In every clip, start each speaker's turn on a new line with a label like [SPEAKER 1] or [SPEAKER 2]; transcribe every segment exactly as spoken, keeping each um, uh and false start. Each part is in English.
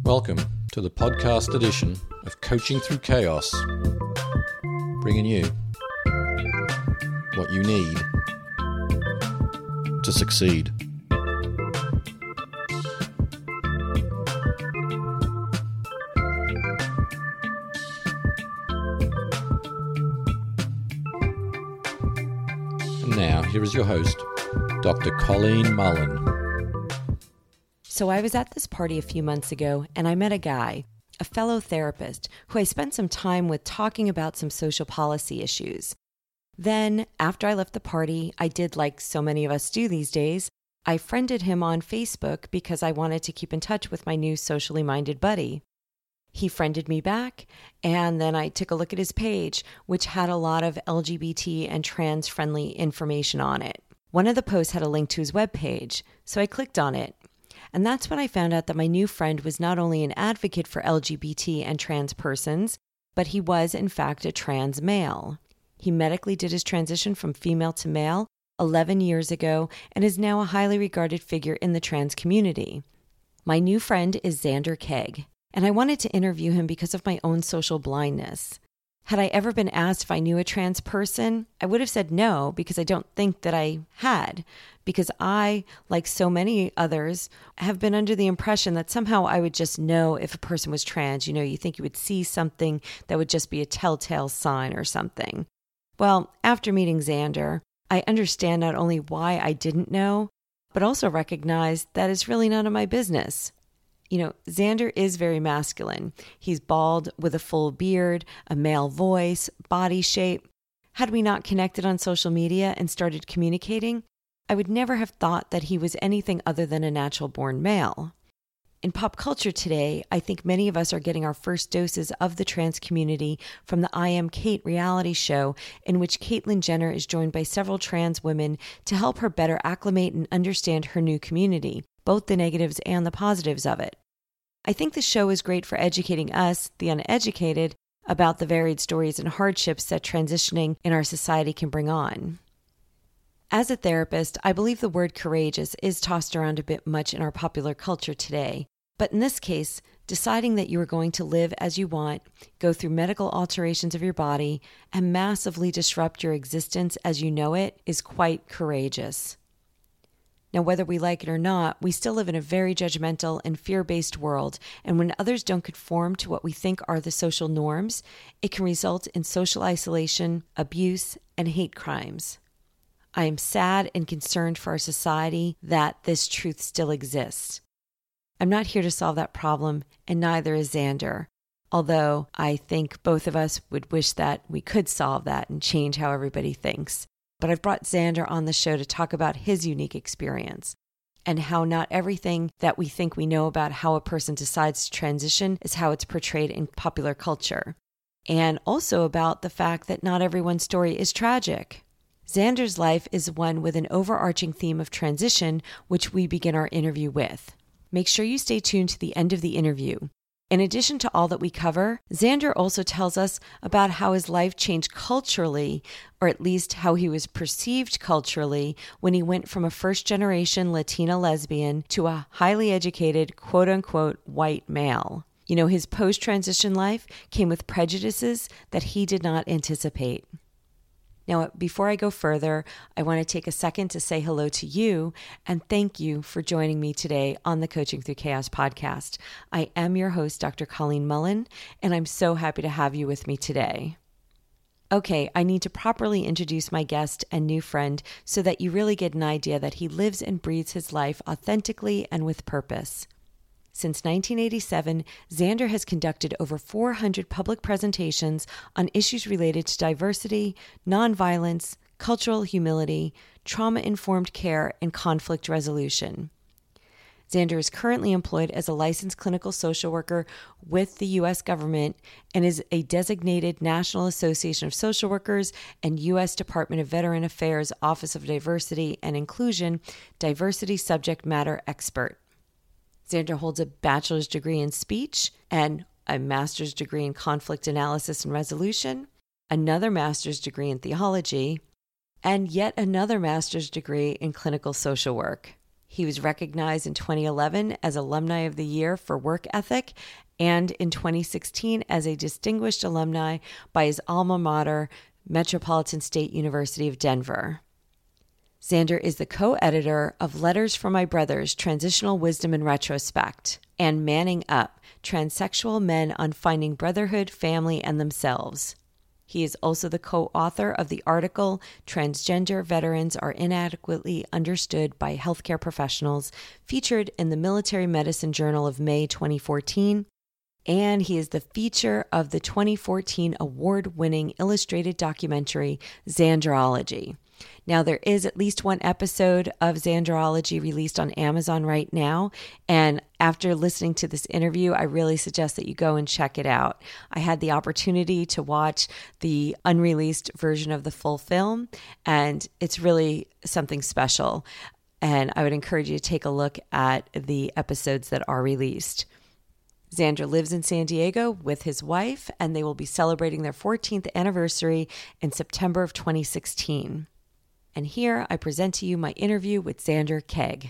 [SPEAKER 1] Welcome to the podcast edition of Coaching Through Chaos, bringing you what you need to succeed. And now, here is your host, Doctor Colleen Mullen.
[SPEAKER 2] So I was at this party a few months ago, and I met a guy, a fellow therapist, who I spent some time with talking about some social policy issues. Then, after I left the party, I did like so many of us do these days. I friended him on Facebook because I wanted to keep in touch with my new socially minded buddy. He friended me back, and then I took a look at his page, which had a lot of L G B T and trans-friendly information on it. One of the posts had a link to his webpage, so I clicked on it. And that's when I found out that my new friend was not only an advocate for L G B T and trans persons, but he was, in fact, a trans male. He medically did his transition from female to male eleven years ago and is now a highly regarded figure in the trans community. My new friend is Xander Keg, and I wanted to interview him because of my own social blindness. Had I ever been asked if I knew a trans person, I would have said no, because I don't think that I had, because I, like so many others, have been under the impression that somehow I would just know if a person was trans. You know, you think you would see something that would just be a telltale sign or something. Well, after meeting Xander, I understand not only why I didn't know, but also recognize that it's really none of my business. You know, Xander is very masculine. He's bald with a full beard, a male voice, body shape. Had we not connected on social media and started communicating, I would never have thought that he was anything other than a natural-born male. In pop culture today, I think many of us are getting our first doses of the trans community from the I Am Cait reality show, in which Caitlyn Jenner is joined by several trans women to help her better acclimate and understand her new community, both the negatives and the positives of it. I think the show is great for educating us, the uneducated, about the varied stories and hardships that transitioning in our society can bring on. As a therapist, I believe the word courageous is tossed around a bit much in our popular culture today. But in this case, deciding that you are going to live as you want, go through medical alterations of your body, and massively disrupt your existence as you know it is quite courageous. Now, whether we like it or not, we still live in a very judgmental and fear-based world, and when others don't conform to what we think are the social norms, it can result in social isolation, abuse, and hate crimes. I am sad and concerned for our society that this truth still exists. I'm not here to solve that problem, and neither is Xander, although I think both of us would wish that we could solve that and change how everybody thinks. But I've brought Xander on the show to talk about his unique experience and how not everything that we think we know about how a person decides to transition is how it's portrayed in popular culture. And also about the fact that not everyone's story is tragic. Xander's life is one with an overarching theme of transition, which we begin our interview with. Make sure you stay tuned to the end of the interview. In addition to all that we cover, Xander also tells us about how his life changed culturally, or at least how he was perceived culturally, when he went from a first-generation Latina lesbian to a highly educated, quote-unquote, white male. You know, his post-transition life came with prejudices that he did not anticipate. Now, before I go further, I want to take a second to say hello to you and thank you for joining me today on the Coaching Through Chaos podcast. I am your host, Doctor Colleen Mullen, and I'm so happy to have you with me today. Okay, I need to properly introduce my guest and new friend so that you really get an idea that he lives and breathes his life authentically and with purpose. Since nineteen eighty-seven, Xander has conducted over four hundred public presentations on issues related to diversity, nonviolence, cultural humility, trauma-informed care, and conflict resolution. Xander is currently employed as a licensed clinical social worker with the U S government and is a designated National Association of Social Workers and U S Department of Veteran Affairs Office of Diversity and Inclusion Diversity Subject Matter Expert. Xander holds a bachelor's degree in speech and a master's degree in conflict analysis and resolution, another master's degree in theology, and yet another master's degree in clinical social work. He was recognized in twenty eleven as Alumni of the Year for work ethic and in twenty sixteen as a distinguished alumni by his alma mater, Metropolitan State University of Denver. Xander is the co-editor of Letters from My Brothers, Transitional Wisdom in Retrospect, and Manning Up, Transsexual Men on Finding Brotherhood, Family, and Themselves. He is also the co-author of the article, Transgender Veterans Are Inadequately Understood by Healthcare Professionals, featured in the Military Medicine Journal of May twenty fourteen, and he is the feature of the twenty fourteen award-winning illustrated documentary, Xanderology. Now, there is at least one episode of Xanderology released on Amazon right now, and after listening to this interview, I really suggest that you go and check it out. I had the opportunity to watch the unreleased version of the full film, and it's really something special, and I would encourage you to take a look at the episodes that are released. Xander lives in San Diego with his wife, and they will be celebrating their fourteenth anniversary in September of twenty sixteen. And here I present to you my interview with Xander Kegg.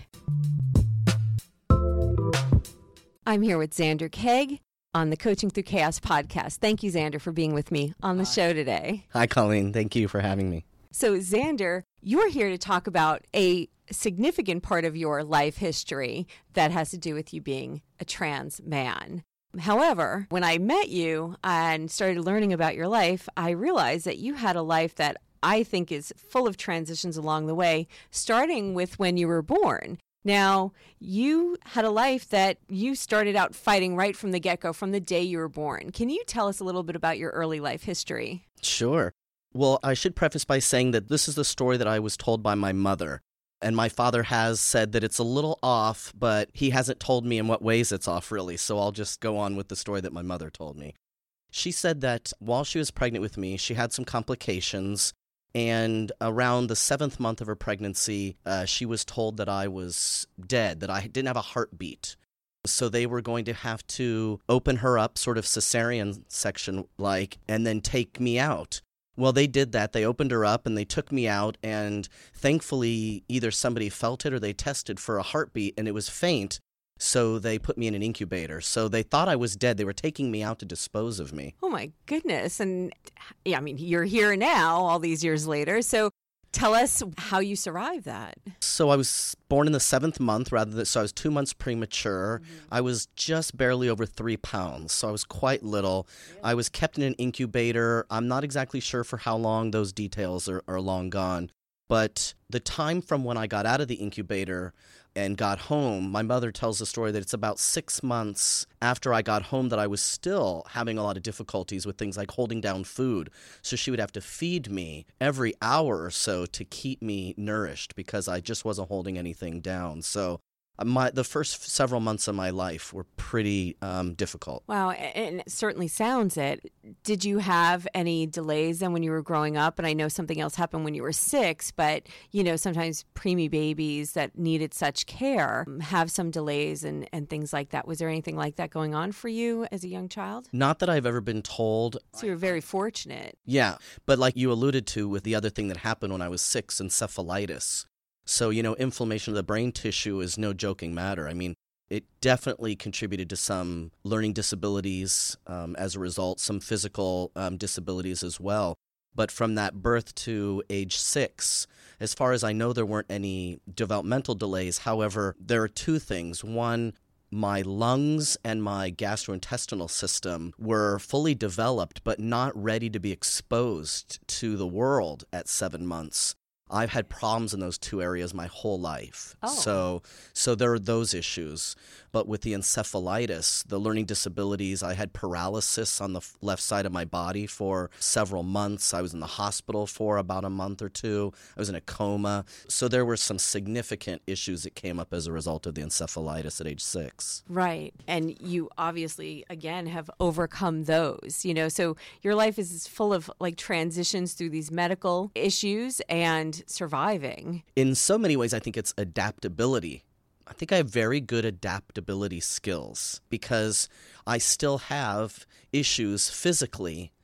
[SPEAKER 2] I'm here with Xander Kegg on the Coaching Through Chaos podcast. Thank you, Xander, for being with me on the Hi. show today.
[SPEAKER 3] Hi, Colleen. Thank you for having me.
[SPEAKER 2] So, Xander, you're here to talk about a significant part of your life history that has to do with you being a trans man. However, when I met you and started learning about your life, I realized that you had a life that I think is full of transitions along the way, starting with when you were born. Now, you had a life that you started out fighting right from the get-go, from the day you were born. Can you tell us a little bit about your early life history?
[SPEAKER 3] Sure. Well, I should preface by saying that this is the story that I was told by my mother. And my father has said that it's a little off, but he hasn't told me in what ways it's off, really. So I'll just go on with the story that my mother told me. She said that while she was pregnant with me, she had some complications. And around the seventh month of her pregnancy, uh, she was told that I was dead, that I didn't have a heartbeat. So they were going to have to open her up, sort of cesarean section-like, and then take me out. Well, they did that. They opened her up and they took me out, and thankfully either somebody felt it or they tested for a heartbeat, and it was faint. So they put me in an incubator. So they thought I was dead. They were taking me out to dispose of me.
[SPEAKER 2] Oh, my goodness. And yeah, I mean, you're here now all these years later. So tell us how you survived that.
[SPEAKER 3] So I was born in the seventh month, rather than, so I was two months premature. Mm-hmm. I was just barely over three pounds, so I was quite little. Yeah. I was kept in an incubator. I'm not exactly sure for how long. Those details are, are long gone. But the time from when I got out of the incubator and got home, my mother tells the story that it's about six months after I got home that I was still having a lot of difficulties with things like holding down food. So she would have to feed me every hour or so to keep me nourished because I just wasn't holding anything down. So my the first several months of my life were pretty um, difficult.
[SPEAKER 2] Wow, and it certainly sounds it. Did you have any delays then when you were growing up? And I know something else happened when you were six, but, you know, sometimes preemie babies that needed such care have some delays and, and things like that. Was there anything like that going on for you as a young child?
[SPEAKER 3] Not that I've ever been told.
[SPEAKER 2] So you were very fortunate.
[SPEAKER 3] Yeah, but like you alluded to with the other thing that happened when I was six, encephalitis. So, you know, inflammation of the brain tissue is no joking matter. I mean, it definitely contributed to some learning disabilities um, as a result, some physical um, disabilities as well. But from that birth to age six, as far as I know, there weren't any developmental delays. However, there are two things. One, my lungs and my gastrointestinal system were fully developed, but not ready to be exposed to the world at seven months. I've had problems in those two areas my whole life.
[SPEAKER 2] Oh.
[SPEAKER 3] So so there are those issues. But with the encephalitis, the learning disabilities, I had paralysis on the left side of my body for several months. I was in the hospital for about a month or two. I was in a coma. So there were some significant issues that came up as a result of the encephalitis at age six.
[SPEAKER 2] Right. And you obviously, again, have overcome those, you know, so your life is full of like transitions through these medical issues and surviving.
[SPEAKER 3] In so many ways, I think it's adaptability. I think I have very good adaptability skills because I still have issues physically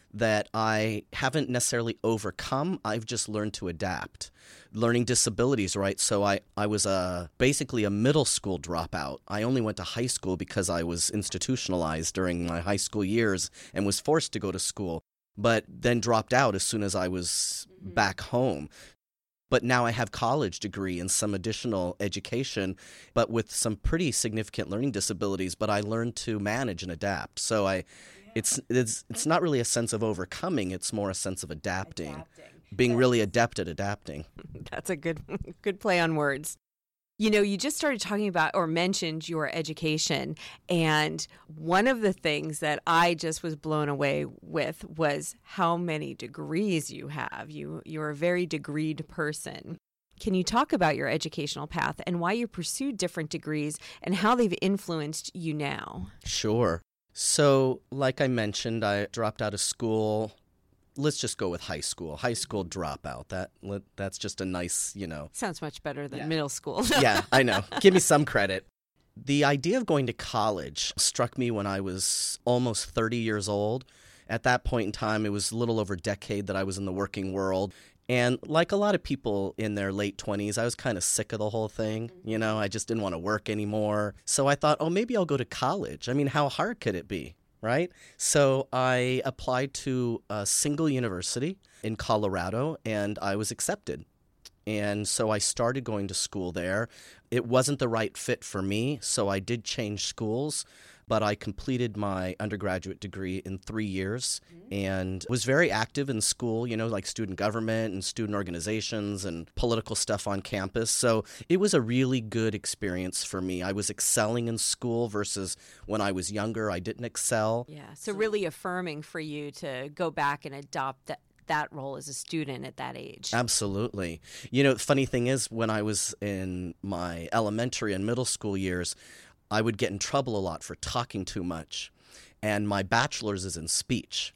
[SPEAKER 3] that I haven't necessarily overcome. I've just learned to adapt. Learning disabilities, right? So I, I was a, basically a middle school dropout. I only went to high school because I was institutionalized during my high school years and was forced to go to school, but then dropped out as soon as I was mm-hmm. back home. But now I have college degree and some additional education, but with some pretty significant learning disabilities, but I learned to manage and adapt. So I, it's, it's, it's not really a sense of overcoming, it's more a sense of adapting. adapting. Being really adept at adapting.
[SPEAKER 2] That's a good good play on words. You know, you just started talking about or mentioned your education, and one of the things that I just was blown away with was how many degrees you have. You you're a very degreed person. Can you talk about your educational path and why you pursued different degrees and how they've influenced you now?
[SPEAKER 3] Sure. So, like I mentioned, I dropped out of school. Let's just go with high school. High school dropout. That that's just a nice, you know.
[SPEAKER 2] Sounds much better than yeah. middle school.
[SPEAKER 3] Yeah, I know. Give me some credit. The idea of going to college struck me when I was almost thirty years old. At that point in time, it was a little over a decade that I was in the working world. And like a lot of people in their late twenties, I was kind of sick of the whole thing. You know, I just didn't want to work anymore. So I thought, oh, maybe I'll go to college. I mean, how hard could it be? Right? So I applied to a single university in Colorado, and I was accepted. And so I started going to school there. It wasn't the right fit for me, so I did change schools, but I completed my undergraduate degree in three years and was very active in school, you know, like student government and student organizations and political stuff on campus. So it was a really good experience for me. I was excelling in school versus when I was younger, I didn't excel.
[SPEAKER 2] Yeah, so really affirming for you to go back and adopt that. that role as a student at that age.
[SPEAKER 3] Absolutely. You know, the funny thing is, when I was in my elementary and middle school years, I would get in trouble a lot for talking too much. And my bachelor's is in speech.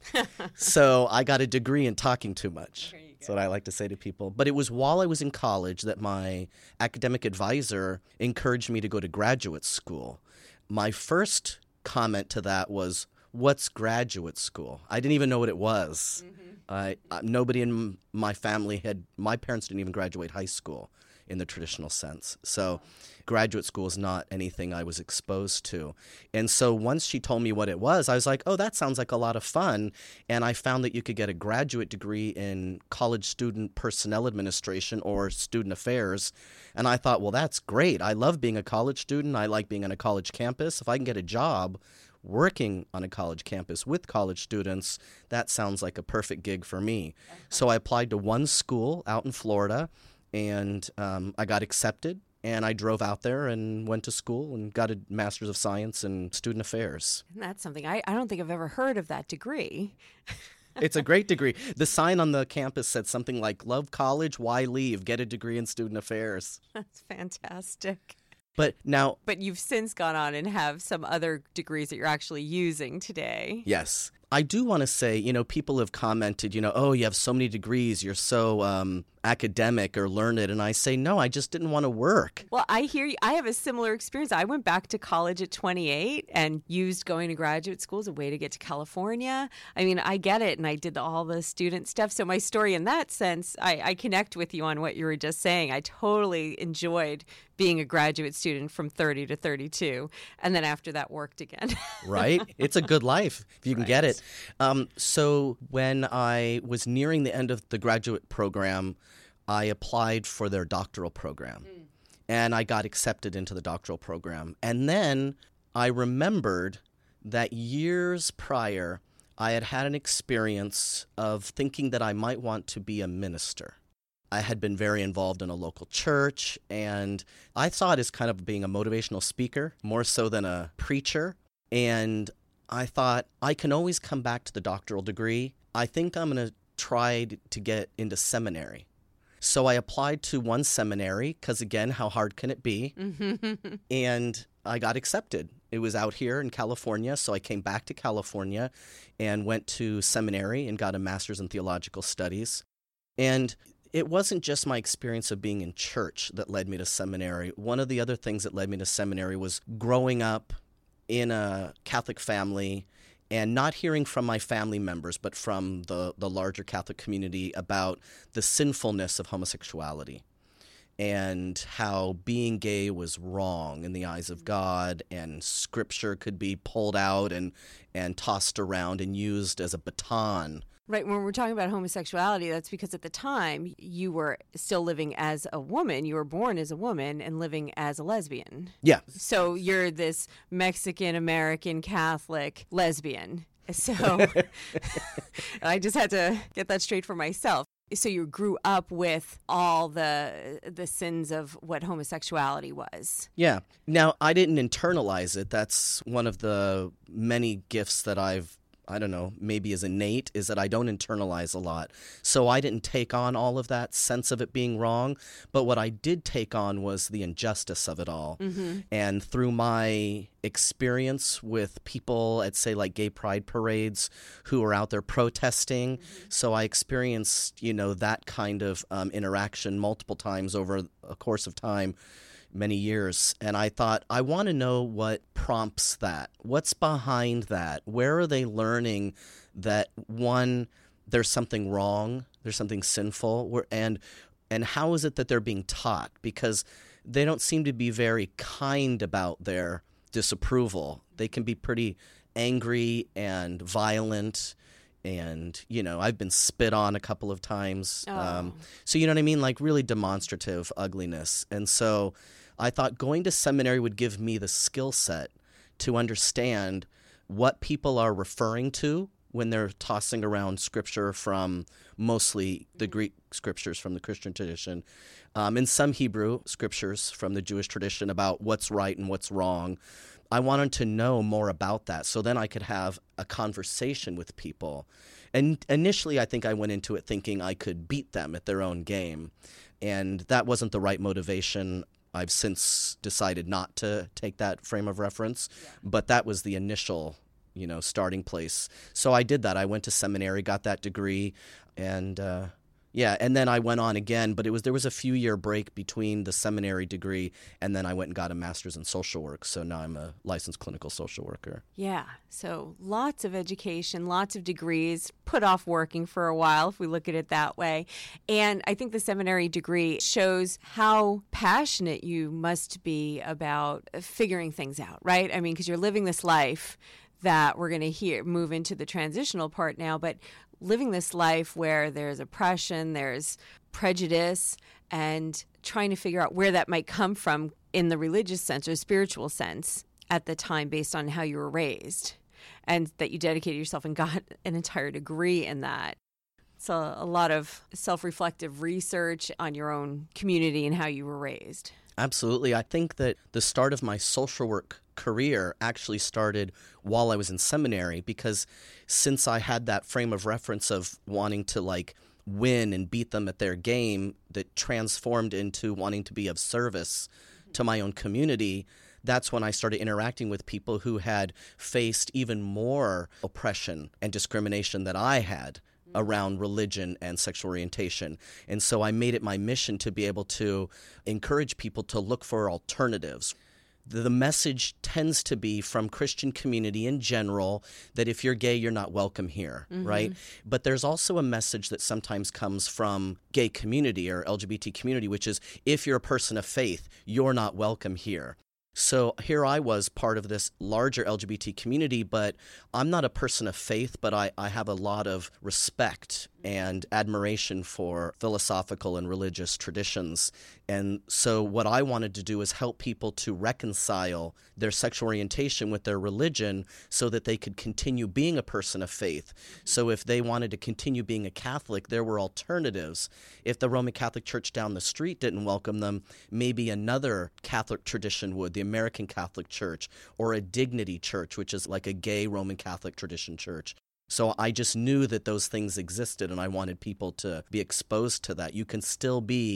[SPEAKER 3] So I got a degree in talking too much. That's what I like to say to people. But it was while I was in college that my academic advisor encouraged me to go to graduate school. My first comment to that was, what's graduate school? I didn't even know what it was. Mm-hmm. I, uh, nobody in my family had, my parents didn't even graduate high school in the traditional sense. So graduate school is not anything I was exposed to. And so once she told me what it was, I was like, oh, that sounds like a lot of fun. And I found that you could get a graduate degree in college student personnel administration or student affairs. And I thought, well, that's great. I love being a college student. I like being on a college campus. If I can get a job working on a college campus with college students, that sounds like a perfect gig for me. So I applied to one school out in Florida, and um, I got accepted, and I drove out there and went to school and got a Master's of Science in Student Affairs.
[SPEAKER 2] And that's something I, I don't think I've ever heard of that degree.
[SPEAKER 3] It's a great degree. The sign on the campus said something like, love college, why leave? Get a degree in Student Affairs.
[SPEAKER 2] That's fantastic.
[SPEAKER 3] But now...
[SPEAKER 2] But you've since gone on and have some other degrees that you're actually using today.
[SPEAKER 3] Yes. I do want to say, you know, people have commented, you know, oh, you have so many degrees, you're so um, academic or learned. And I say, no, I just didn't want to work.
[SPEAKER 2] Well, I hear you. I have a similar experience. I went back to college at twenty-eight and used going to graduate school as a way to get to California. I mean, I get it. And I did all the student stuff. So my story in that sense, I, I connect with you on what you were just saying. I totally enjoyed being a graduate student from thirty to thirty-two. And then after that worked again.
[SPEAKER 3] Right? It's a good life if you can
[SPEAKER 2] right.
[SPEAKER 3] get it. Um, so when I was nearing the end of the graduate program, I applied for their doctoral program. Mm. And I got accepted into the doctoral program. And then I remembered that years prior, I had had an experience of thinking that I might want to be a minister. I had been very involved in a local church, and I saw it as kind of being a motivational speaker, more so than a preacher. And I thought, I can always come back to the doctoral degree. I think I'm going to try to get into seminary. So I applied to one seminary, because again, how hard can it be? And I got accepted. It was out here in California, so I came back to California and went to seminary and got a master's in theological studies. And it wasn't just my experience of being in church that led me to seminary. One of the other things that led me to seminary was growing up in a Catholic family and not hearing from my family members, but from the, the larger Catholic community about the sinfulness of homosexuality and how being gay was wrong in the eyes of God, and scripture could be pulled out and, and tossed around and used as a baton.
[SPEAKER 2] Right. When we're talking about homosexuality, that's because at the time you were still living as a woman. You were born as a woman and living as a lesbian.
[SPEAKER 3] Yeah.
[SPEAKER 2] So you're this Mexican-American Catholic lesbian. So I just had to get that straight for myself. So you grew up with all the the sins of what homosexuality was.
[SPEAKER 3] Yeah. Now, I didn't internalize it. That's one of the many gifts that I've, I don't know, maybe is innate, is that I don't internalize a lot. So I didn't take on all of that sense of it being wrong. But what I did take on was the injustice of it all. Mm-hmm. And through my experience with people at, say, like gay pride parades who are out there protesting. Mm-hmm. So I experienced, you know, that kind of um, interaction multiple times over a course of time, many years. And I thought, I want to know what prompts that. What's behind that? Where are they learning that, one, there's something wrong, there's something sinful, and and how is it that they're being taught? Because they don't seem to be very kind about their disapproval. They can be pretty angry and violent. And, you know, I've been spit on a couple of times.
[SPEAKER 2] Oh.
[SPEAKER 3] Um, so, you know what I mean? Like really demonstrative ugliness. And so I thought going to seminary would give me the skill set to understand what people are referring to when they're tossing around scripture from mostly the Greek scriptures from the Christian tradition, um, and some Hebrew scriptures from the Jewish tradition about what's right and what's wrong. I wanted to know more about that so then I could have a conversation with people. And initially, I think I went into it thinking I could beat them at their own game, and that wasn't the right motivation. I've since decided not to take that frame of reference, yeah. But that was the initial, you know, starting place. So I did that. I went to seminary, got that degree, and uh, yeah, and then I went on again. But it was there was a few year break between the seminary degree and then I went and got a master's in social work. So now I'm a licensed clinical social worker.
[SPEAKER 2] Yeah, so lots of education, lots of degrees, put off working for a while if we look at it that way. And I think the seminary degree shows how passionate you must be about figuring things out, right? I mean, because you're living this life that we're going to hear move into the transitional part now, but living this life where there's oppression, there's prejudice, and trying to figure out where that might come from in the religious sense or spiritual sense at the time based on how you were raised, and that you dedicated yourself and got an entire degree in that. So a lot of self-reflective research on your own community and how you were raised.
[SPEAKER 3] Absolutely. I think that the start of my social work career actually started while I was in seminary, because since I had that frame of reference of wanting to like win and beat them at their game, that transformed into wanting to be of service to my own community, that's when I started interacting with people who had faced even more oppression and discrimination that I had around religion and sexual orientation. And so I made it my mission to be able to encourage people to look for alternatives. The message tends to be from Christian community in general that if you're gay, you're not welcome here, mm-hmm. right? But there's also a message that sometimes comes from gay community or L G B T community, which is if you're a person of faith, you're not welcome here. So here I was part of this larger L G B T community, but I'm not a person of faith, but I, I have a lot of respect and admiration for philosophical and religious traditions. And so what I wanted to do is help people to reconcile their sexual orientation with their religion so that they could continue being a person of faith. So if they wanted to continue being a Catholic, there were alternatives. If the Roman Catholic Church down the street didn't welcome them, maybe another Catholic tradition would, the American Catholic Church, or a Dignity Church, which is like a gay Roman Catholic tradition church. So I just knew that those things existed, and I wanted people to be exposed to that. You can still be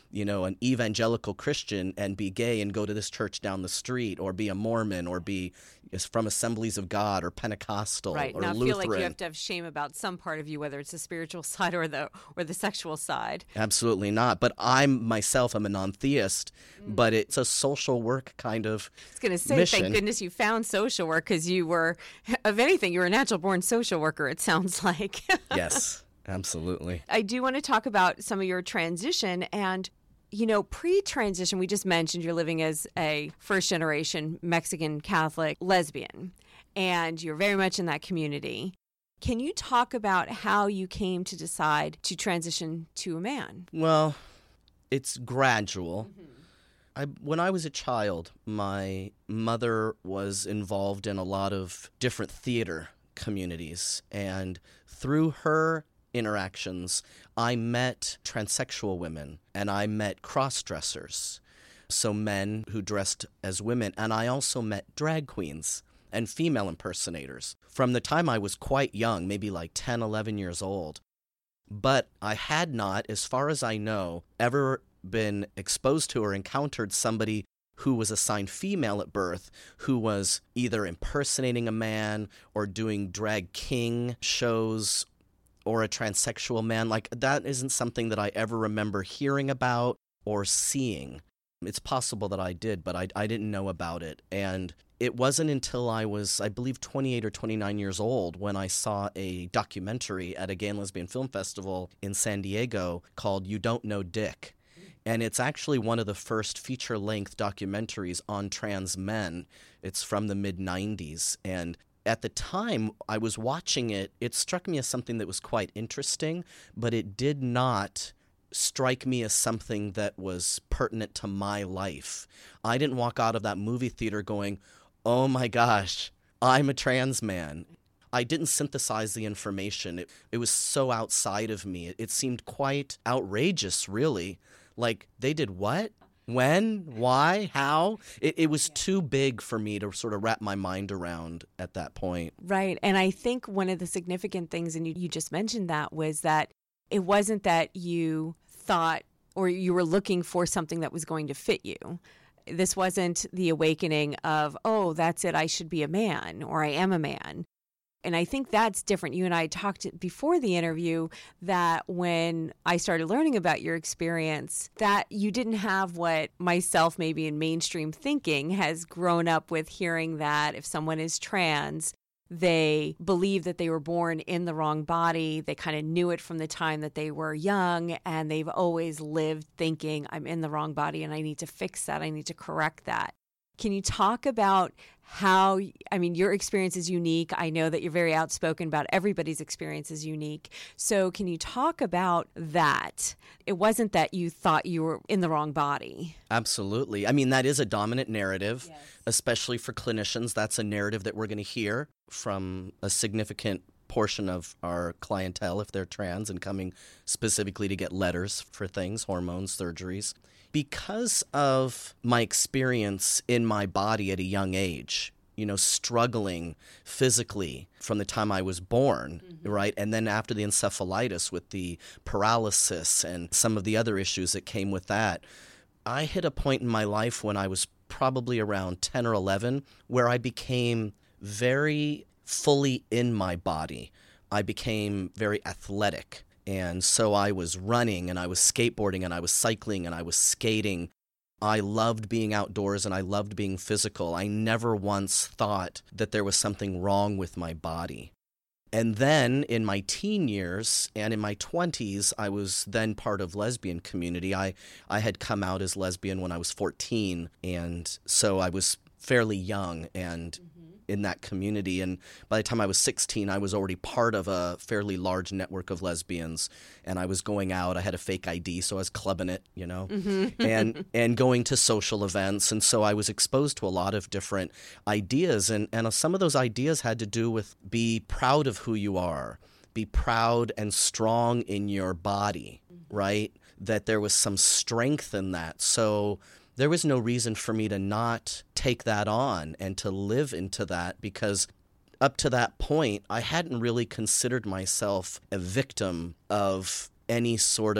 [SPEAKER 3] you know, an evangelical Christian and be gay and go to this church down the street, or be a Mormon, or be from Assemblies of God or Pentecostal
[SPEAKER 2] right.
[SPEAKER 3] or
[SPEAKER 2] now,
[SPEAKER 3] Lutheran.
[SPEAKER 2] I feel like you have to have shame about some part of you, whether it's the spiritual side or the or the sexual side.
[SPEAKER 3] Absolutely not. But I'm myself, I'm a non-theist,
[SPEAKER 2] mm.
[SPEAKER 3] but it's a social work kind of
[SPEAKER 2] I was going to say,
[SPEAKER 3] mission.
[SPEAKER 2] Thank goodness you found social work, because you were, of anything, you were a natural-born social worker, it sounds like.
[SPEAKER 3] Yes, absolutely.
[SPEAKER 2] I do want to talk about some of your transition. And you know, pre-transition, we just mentioned you're living as a first-generation Mexican Catholic lesbian, and you're very much in that community. Can you talk about how you came to decide to transition to a man?
[SPEAKER 3] Well, it's gradual.
[SPEAKER 2] Mm-hmm.
[SPEAKER 3] I, when I was a child, my mother was involved in a lot of different theater communities, and through her interactions, I met transsexual women, and I met cross-dressers, so men who dressed as women, and I also met drag queens and female impersonators from the time I was quite young, maybe like ten, eleven years old. But I had not, as far as I know, ever been exposed to or encountered somebody who was assigned female at birth, who was either impersonating a man or doing drag king shows, or a transsexual man. Like, that isn't something that I ever remember hearing about or seeing. It's possible that I did, but I, I didn't know about it. And it wasn't until I was, I believe, twenty-eight or twenty-nine years old when I saw a documentary at a gay and lesbian film festival in San Diego called You Don't Know Dick. And it's actually one of the first feature-length documentaries on trans men. It's from the mid nineties. And at the time I was watching it, it struck me as something that was quite interesting, but it did not strike me as something that was pertinent to my life. I didn't walk out of that movie theater going, oh my gosh, I'm a trans man. I didn't synthesize the information. It, it was so outside of me. It, it seemed quite outrageous, really. Like, they did what? When? Why? How? It, it was too big for me to sort of wrap my mind around at that point.
[SPEAKER 2] Right. And I think one of the significant things, and you, you just mentioned that, was that it wasn't that you thought or you were looking for something that was going to fit you. This wasn't the awakening of, oh, that's it, I should be a man, or I am a man. And I think that's different. You and I talked before the interview that when I started learning about your experience, that you didn't have what myself, maybe in mainstream thinking, has grown up with, hearing that if someone is trans, they believe that they were born in the wrong body. They kind of knew it from the time that they were young, and they've always lived thinking, I'm in the wrong body and I need to fix that. I need to correct that. Can you talk about how, I mean, your experience is unique. I know that you're very outspoken about everybody's experience is unique. So can you talk about that? It wasn't that you thought you were in the wrong body.
[SPEAKER 3] Absolutely. I mean, that is a dominant narrative,
[SPEAKER 2] yes.
[SPEAKER 3] Especially for clinicians. That's a narrative that we're going to hear from a significant portion of our clientele if they're trans and coming specifically to get letters for things, hormones, surgeries. Because of my experience in my body at a young age, you know, struggling physically from the time I was born, mm-hmm. right? And then after the encephalitis with the paralysis and some of the other issues that came with that, I hit a point in my life when I was probably around ten or eleven where I became very fully in my body. I became very athletic. And so I was running and I was skateboarding and I was cycling and I was skating. I loved being outdoors and I loved being physical. I never once thought that there was something wrong with my body. And then in my teen years and in my twenties, I was then part of lesbian community. I, I had come out as lesbian when I was fourteen, and so I was fairly young and mm-hmm. in that community. And by the time I was sixteen, I was already part of a fairly large network of lesbians, and I was going out. I had a fake I D, so I was clubbing it, you know, mm-hmm. and and going to social events. And so I was exposed to a lot of different ideas, and, and some of those ideas had to do with be proud of who you are, be proud and strong in your body, mm-hmm. right? That there was some strength in that. So there was no reason for me to not take that on and to live into that, because up to that point, I hadn't really considered myself a victim of any sort of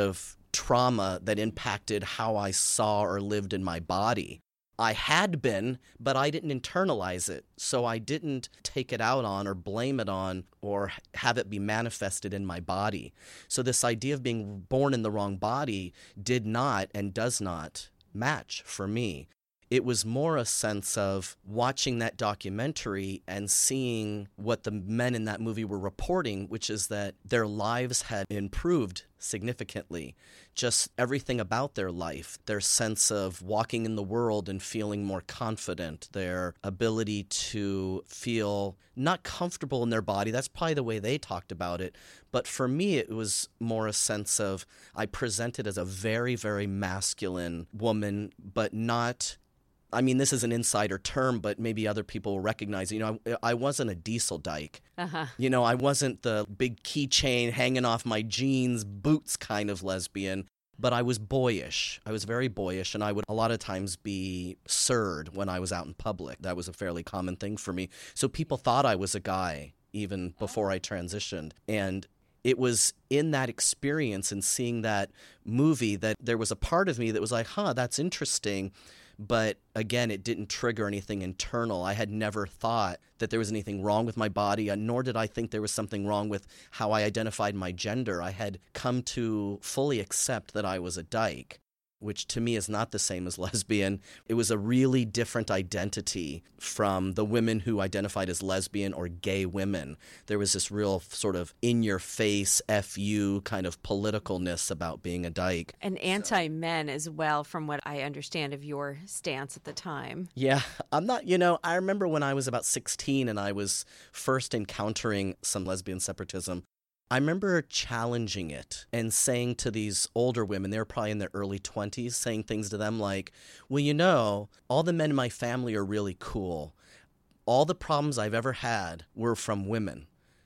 [SPEAKER 3] trauma that impacted how I saw or lived in my body. I had been, but I didn't internalize it. So I didn't take it out on or blame it on or have it be manifested in my body. So this idea of being born in the wrong body did not and does not match for me. It was more a sense of watching that documentary and seeing what the men in that movie were reporting, which is that their lives had improved significantly. Just everything about their life, their sense of walking in the world and feeling more confident, their ability to feel not comfortable in their body. That's probably the way they talked about it. But for me, it was more a sense of I presented as a very, very masculine woman, but not... I mean, this is an insider term, but maybe other people will recognize it. You know, I, I wasn't a diesel dyke.
[SPEAKER 2] Uh-huh.
[SPEAKER 3] You know, I wasn't the big keychain hanging off my jeans, boots kind of lesbian, but I was boyish. I was very boyish, and I would a lot of times be sirred when I was out in public. That was a fairly common thing for me. So people thought I was a guy even before I transitioned. And it was in that experience and seeing that movie that there was a part of me that was like, huh, that's interesting. But again, it didn't trigger anything internal. I had never thought that there was anything wrong with my body, nor did I think there was something wrong with how I identified my gender. I had come to fully accept that I was a dyke, which to me is not the same as lesbian. It was a really different identity from the women who identified as lesbian or gay women. There was this real sort of in-your-face, F you kind of politicalness about being a dyke.
[SPEAKER 2] And anti-men as well, from what I understand of your stance at the time.
[SPEAKER 3] Yeah, I'm not, you know, I remember when I was about sixteen and I was first encountering some lesbian separatism. I remember challenging it and saying to these older women, they were probably in their early twenties, saying things to them like, well, you know, all the men in my family are really cool. All the problems I've ever had were from women.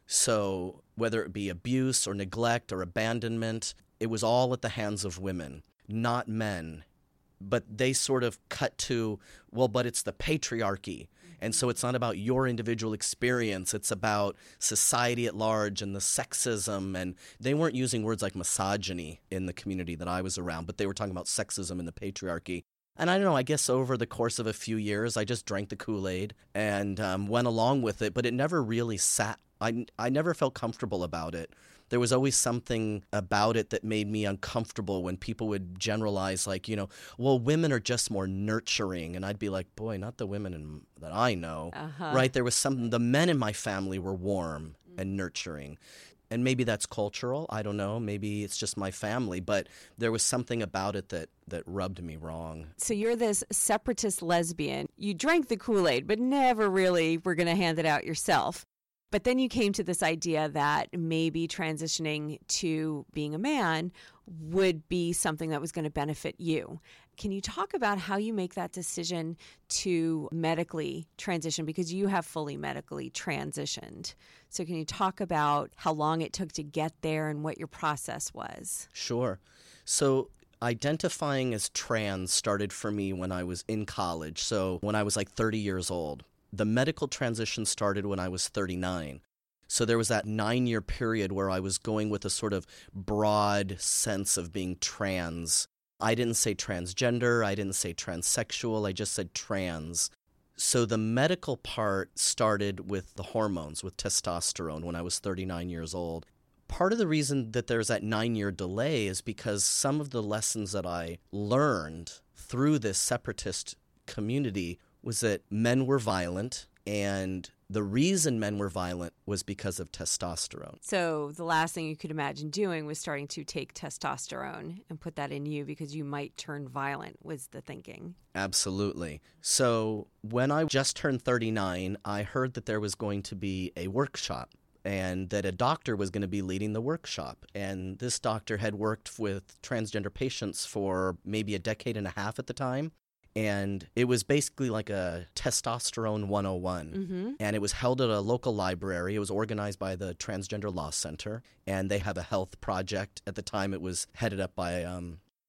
[SPEAKER 3] So whether it be abuse or neglect or abandonment, it was all at the hands of women, not men. But they sort of cut to, well, but it's the patriarchy. And so it's not about your individual experience. It's about society at large and the sexism. And they weren't using words like misogyny in the community that I was around, but they were talking about sexism and the patriarchy. And I don't know, I guess over the course of a few years, I just drank the Kool-Aid and um, went along with it, but it never really sat. I, I never felt comfortable about it. There was always something about it that made me uncomfortable when people would generalize like, you know, well, women are just more nurturing. And I'd be like, boy, not the women in, that I know,
[SPEAKER 2] uh-huh.
[SPEAKER 3] right? There was some, the men in my family were warm and nurturing. And maybe that's cultural. I don't know. Maybe it's just my family. But there was something about it that, that rubbed me wrong.
[SPEAKER 2] So you're this separatist lesbian. You drank the Kool-Aid, but never really were going to hand it out yourself. But then you came to this idea that maybe transitioning to being a man would be something that was going to benefit you. Can you talk about how you make that decision to medically transition? Because you have fully medically transitioned. So can you talk about how long it took to get there and what your process was?
[SPEAKER 3] Sure. So identifying as trans started for me when I was in college. So when I was like thirty years old. The medical transition started when I was thirty-nine. So there was that nine-year period where I was going with a sort of broad sense of being trans. I didn't say transgender, I didn't say transsexual, I just said trans. So the medical part started with the hormones, with testosterone, when I was thirty-nine years old. Part of the reason that there's that nine-year delay is because some of the lessons that I learned through this separatist community was that men were violent, and the reason men were violent was because of testosterone.
[SPEAKER 2] So the last thing you could imagine doing was starting to take testosterone and put that in you because you might turn violent, was the thinking.
[SPEAKER 3] Absolutely. So when I just turned thirty-nine, I heard that there was going to be a workshop and that a doctor was going to be leading the workshop. And this doctor had worked with transgender patients for maybe a decade and a half at the time. And it was basically like a testosterone one oh one.
[SPEAKER 2] Mm-hmm.
[SPEAKER 3] And it was held at a local library. It was organized by the Transgender Law Center. And they have a health project. At the time, it was headed up by um,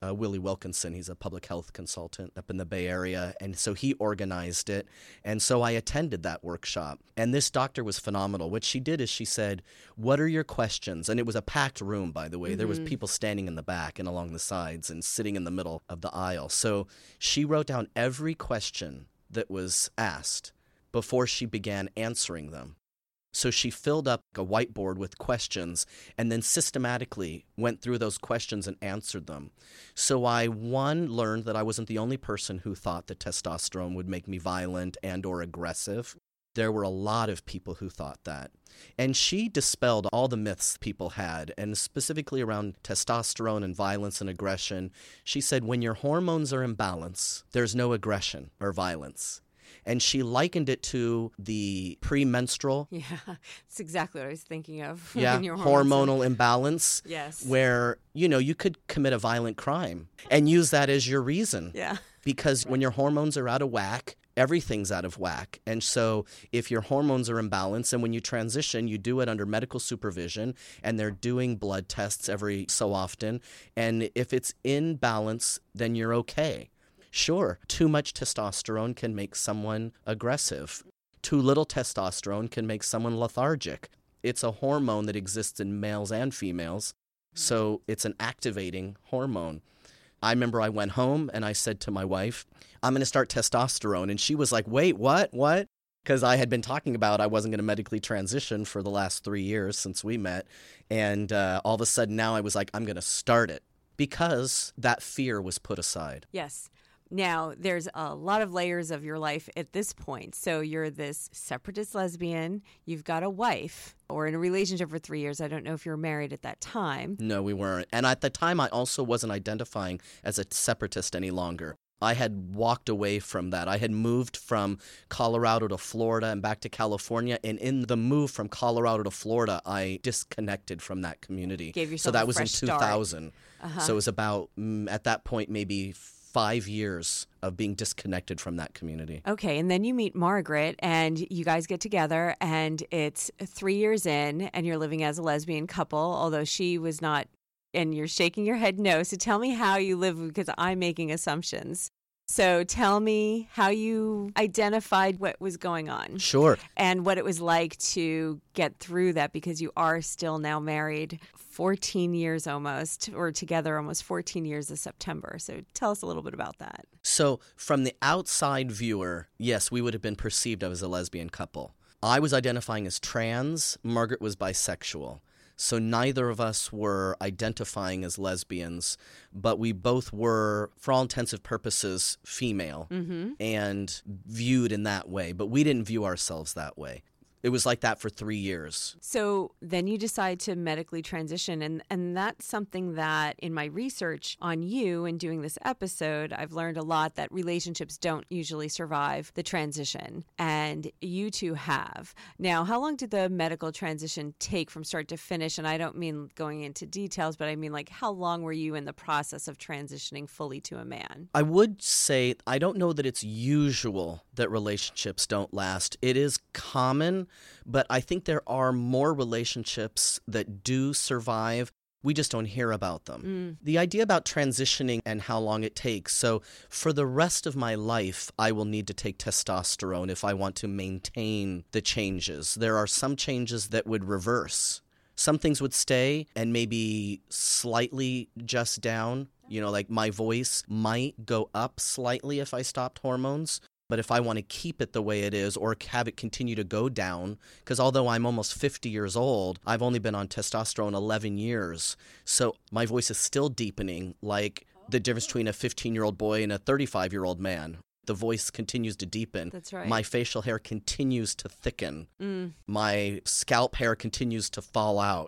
[SPEAKER 3] uh, Willie Wilkinson. He's a public health consultant up in the Bay Area, and so he organized it. And so I attended that workshop. And this doctor was phenomenal. What she did is she said, what are your questions? And it was a packed room, by the way. Mm-hmm. There was people standing in the back and along the sides and sitting in the middle of the aisle. So she wrote down every question that was asked before she began answering them. So she filled up a whiteboard with questions and then systematically went through those questions and answered them. So I, one, learned that I wasn't the only person who thought that testosterone would make me violent and or aggressive. There were a lot of people who thought that. And she dispelled all the myths people had, and specifically around testosterone and violence and aggression. She said, when your hormones are in balance, there's no aggression or violence. And she likened it to the premenstrual.
[SPEAKER 2] Yeah, that's exactly what I was thinking of.
[SPEAKER 3] Yeah, hormonal are... imbalance.
[SPEAKER 2] Yes.
[SPEAKER 3] Where, you know, you could commit a violent crime and use that as your reason.
[SPEAKER 2] Yeah.
[SPEAKER 3] Because when your hormones are out of whack, everything's out of whack. And so if your hormones are in balance, and when you transition, you do it under medical supervision, and they're doing blood tests every so often. And if it's in balance, then you're okay. Sure, too much testosterone can make someone aggressive. Too little testosterone can make someone lethargic. It's a hormone that exists in males and females, so it's an activating hormone. I remember I went home and I said to my wife, I'm going to start testosterone. And she was like, wait, what, what? Because I had been talking about I wasn't going to medically transition for the last three years since we met. And uh, all of a sudden now I was like, I'm going to start it because that fear was put aside.
[SPEAKER 2] Yes. Now, there's a lot of layers of your life at this point. So you're this separatist lesbian. You've got a wife or in a relationship for three years. I don't know if you were married at that time.
[SPEAKER 3] No, we weren't. And at the time, I also wasn't identifying as a separatist any longer. I had walked away from that. I had moved from Colorado to Florida and back to California. And in the move from Colorado to Florida, I disconnected from that community.
[SPEAKER 2] Gave yourself
[SPEAKER 3] so that
[SPEAKER 2] a
[SPEAKER 3] was in
[SPEAKER 2] fresh
[SPEAKER 3] two thousand.
[SPEAKER 2] Uh-huh.
[SPEAKER 3] So it was about, at that point, maybe five years of being disconnected from that community.
[SPEAKER 2] Okay, and then you meet Margaret, and you guys get together, and it's three years in, and you're living as a lesbian couple, although she was not, and you're shaking your head no. So tell me how you live, because I'm making assumptions. So tell me how you identified what was going on.
[SPEAKER 3] Sure.
[SPEAKER 2] And what it was like to get through that, because you are still now married fourteen years almost, or together almost fourteen years this September. So tell us a little bit about that.
[SPEAKER 3] So from the outside viewer, yes, we would have been perceived as a lesbian couple. I was identifying as trans. Margaret was bisexual. So neither of us were identifying as lesbians, but we both were, for all intensive purposes, female mm-hmm. and viewed in that way. But we didn't view ourselves that way. It was like that for three years.
[SPEAKER 2] So then you decide to medically transition. And, and that's something that in my research on you and doing this episode, I've learned a lot that relationships don't usually survive the transition. And you two have. Now, how long did the medical transition take from start to finish? And I don't mean going into details, but I mean like how long were you in the process of transitioning fully to a man?
[SPEAKER 3] I would say I don't know that it's usual that relationships don't last. It is common. But I think there are more relationships that do survive. We just don't hear about them. Mm. The idea about transitioning and how long it takes. So for the rest of my life, I will need to take testosterone if I want to maintain the changes. There are some changes that would reverse. Some things would stay and maybe slightly just down. You know, like my voice might go up slightly if I stopped hormones. But if I want to keep it the way it is or have it continue to go down, because although I'm almost fifty years old, I've only been on testosterone eleven years. So my voice is still deepening, like the difference between a fifteen-year-old boy and a thirty-five-year-old man. The voice continues to deepen.
[SPEAKER 2] That's right.
[SPEAKER 3] My facial hair continues to thicken.
[SPEAKER 2] Mm.
[SPEAKER 3] My scalp hair continues to fall out.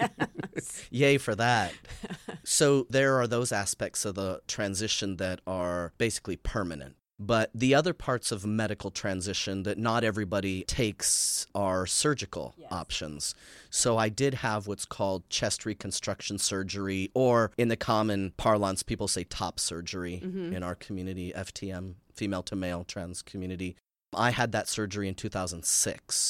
[SPEAKER 2] Yes.
[SPEAKER 3] Yay for that. So there are those aspects of the transition that are basically permanent. But the other parts of medical transition that not everybody takes are surgical yes. options. So I did have what's called chest reconstruction surgery, or in the common parlance, people say top surgery mm-hmm. in our community, F T M, female to male trans community. I had that surgery in two thousand six.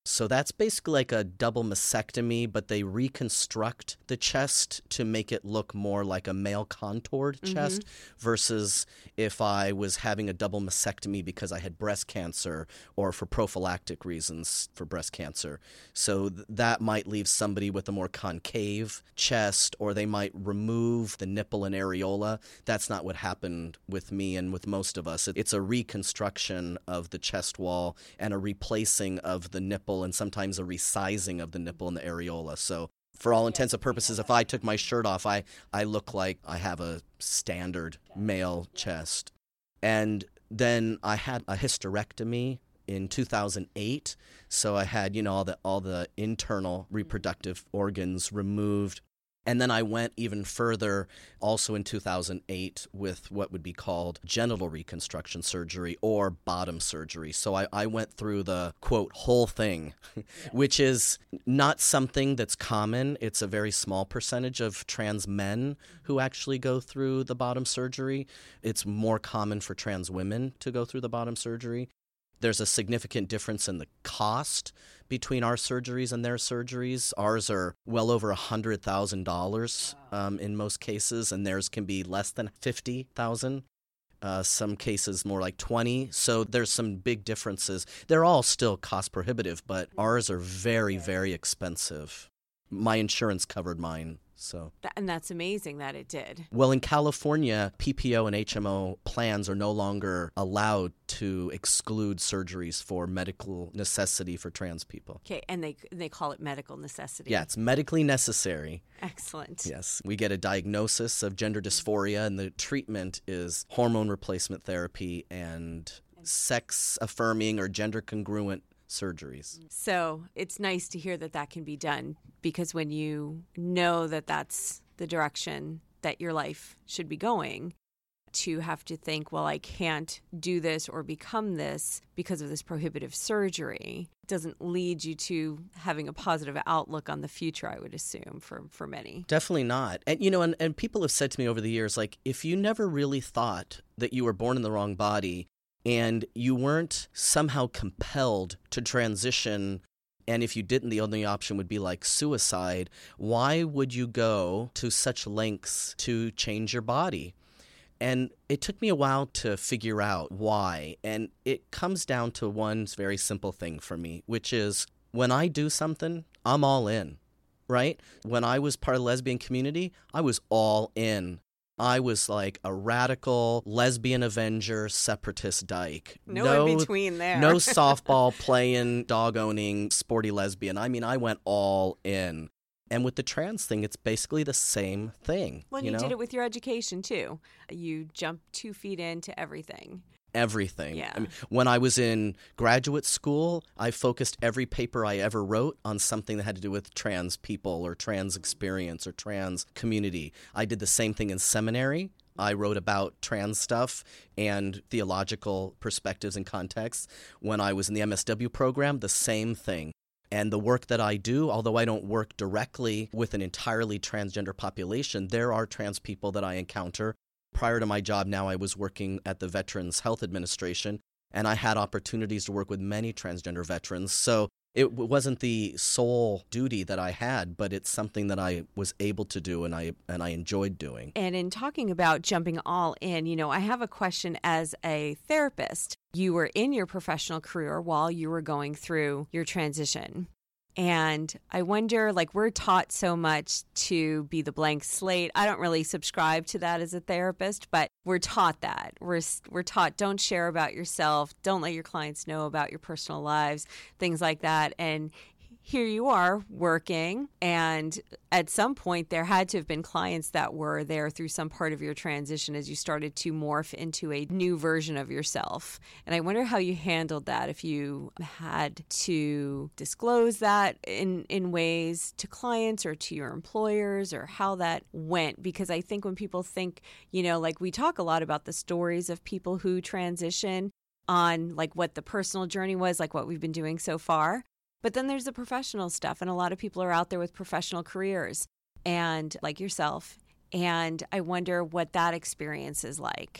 [SPEAKER 3] So that's basically like a double mastectomy, but they reconstruct the chest to make it look more like a male contoured
[SPEAKER 2] Mm-hmm.
[SPEAKER 3] chest versus if I was having a double mastectomy because I had breast cancer or for prophylactic reasons for breast cancer. So th- that might leave somebody with a more concave chest, or they might remove the nipple and areola. That's not what happened with me and with most of us. It- It's a reconstruction of the chest wall and a replacing of the nipple and sometimes a resizing of the nipple and the areola. So for all intents and purposes, if I took my shirt off, I, I look like I have a standard male chest. And then I had a hysterectomy in two thousand eight. So I had, you know, all the all the internal reproductive organs removed. And then I went even further also in two thousand eight with what would be called genital reconstruction surgery or bottom surgery. So I, I went through the, quote, whole thing, which is not something that's common. It's a very small percentage of trans men who actually go through the bottom surgery. It's more common for trans women to go through the bottom surgery. There's a significant difference in the cost between our surgeries and their surgeries. Ours are well over one hundred thousand dollars um, in most cases, and theirs can be less than fifty thousand dollars. Uh, some cases more like twenty. So there's some big differences. They're all still cost prohibitive, but ours are very, very expensive. My insurance covered mine. So,
[SPEAKER 2] And that's amazing that it did.
[SPEAKER 3] well, in California, P P O and H M O plans are no longer allowed to exclude surgeries for medical necessity for trans people.
[SPEAKER 2] Okay, and they they call it medical necessity.
[SPEAKER 3] Yeah, it's medically necessary.
[SPEAKER 2] Excellent.
[SPEAKER 3] Yes. We get a diagnosis of gender dysphoria, and the treatment is hormone replacement therapy and sex-affirming or gender-congruent surgeries.
[SPEAKER 2] So it's nice to hear that that can be done, because when you know that that's the direction that your life should be going, to have to think, well, I can't do this or become this because of this prohibitive surgery doesn't lead you to having a positive outlook on the future, I would assume, for, for many.
[SPEAKER 3] Definitely not. And, you know, and, and people have said to me over the years, like, if you never really thought that you were born in the wrong body and you weren't somehow compelled to transition, and if you didn't, the only option would be like suicide, why would you go to such lengths to change your body? And it took me a while to figure out why. And it comes down to one very simple thing for me, which is when I do something, I'm all in, right? When I was part of the lesbian community, I was all in. I was like a radical lesbian avenger, separatist dyke.
[SPEAKER 2] No,
[SPEAKER 3] no
[SPEAKER 2] in between there.
[SPEAKER 3] No softball playing, dog owning, sporty lesbian. I mean, I went all in. And with the trans thing, it's basically the same thing.
[SPEAKER 2] Well,
[SPEAKER 3] you
[SPEAKER 2] you
[SPEAKER 3] know?
[SPEAKER 2] did it with your education, too. You jumped two feet into everything.
[SPEAKER 3] Everything.
[SPEAKER 2] Yeah.
[SPEAKER 3] I mean, when I was in graduate school, I focused every paper I ever wrote on something that had to do with trans people or trans experience or trans community. I did the same thing in seminary. I wrote about trans stuff and theological perspectives and contexts. When I was in the M S W program, the same thing. And the work that I do, although I don't work directly with an entirely transgender population, there are trans people that I encounter. Prior to my job now, I was working at the Veterans Health Administration, and I had opportunities to work with many transgender veterans. So it wasn't the sole duty that I had, but it's something that I was able to do and I and I enjoyed doing.
[SPEAKER 2] And in talking about jumping all in, you know, I have a question as a therapist. You were in your professional career while you were going through your transition. And I wonder, like, we're taught so much to be the blank slate. I don't really subscribe to that as a therapist, but we're taught that. We're we're taught, don't share about yourself, don't let your clients know about your personal lives, things like that. And here you are working, and at some point there had to have been clients that were there through some part of your transition as you started to morph into a new version of yourself. And I wonder how you handled that, if you had to disclose that in, in ways to clients or to your employers, or how that went. Because I think when people think, you know, like we talk a lot about the stories of people who transition on like what the personal journey was, like what we've been doing so far. But then there's the professional stuff, and a lot of people are out there with professional careers, and like yourself. And I wonder what that experience is like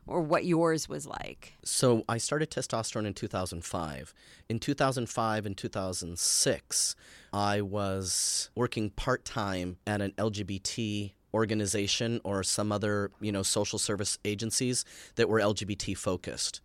[SPEAKER 2] or what yours was like.
[SPEAKER 3] So I started testosterone in two thousand five. In two thousand five and two thousand six, I was working part-time at an L G B T organization or some other, you know, social service agencies that were L G B T focused.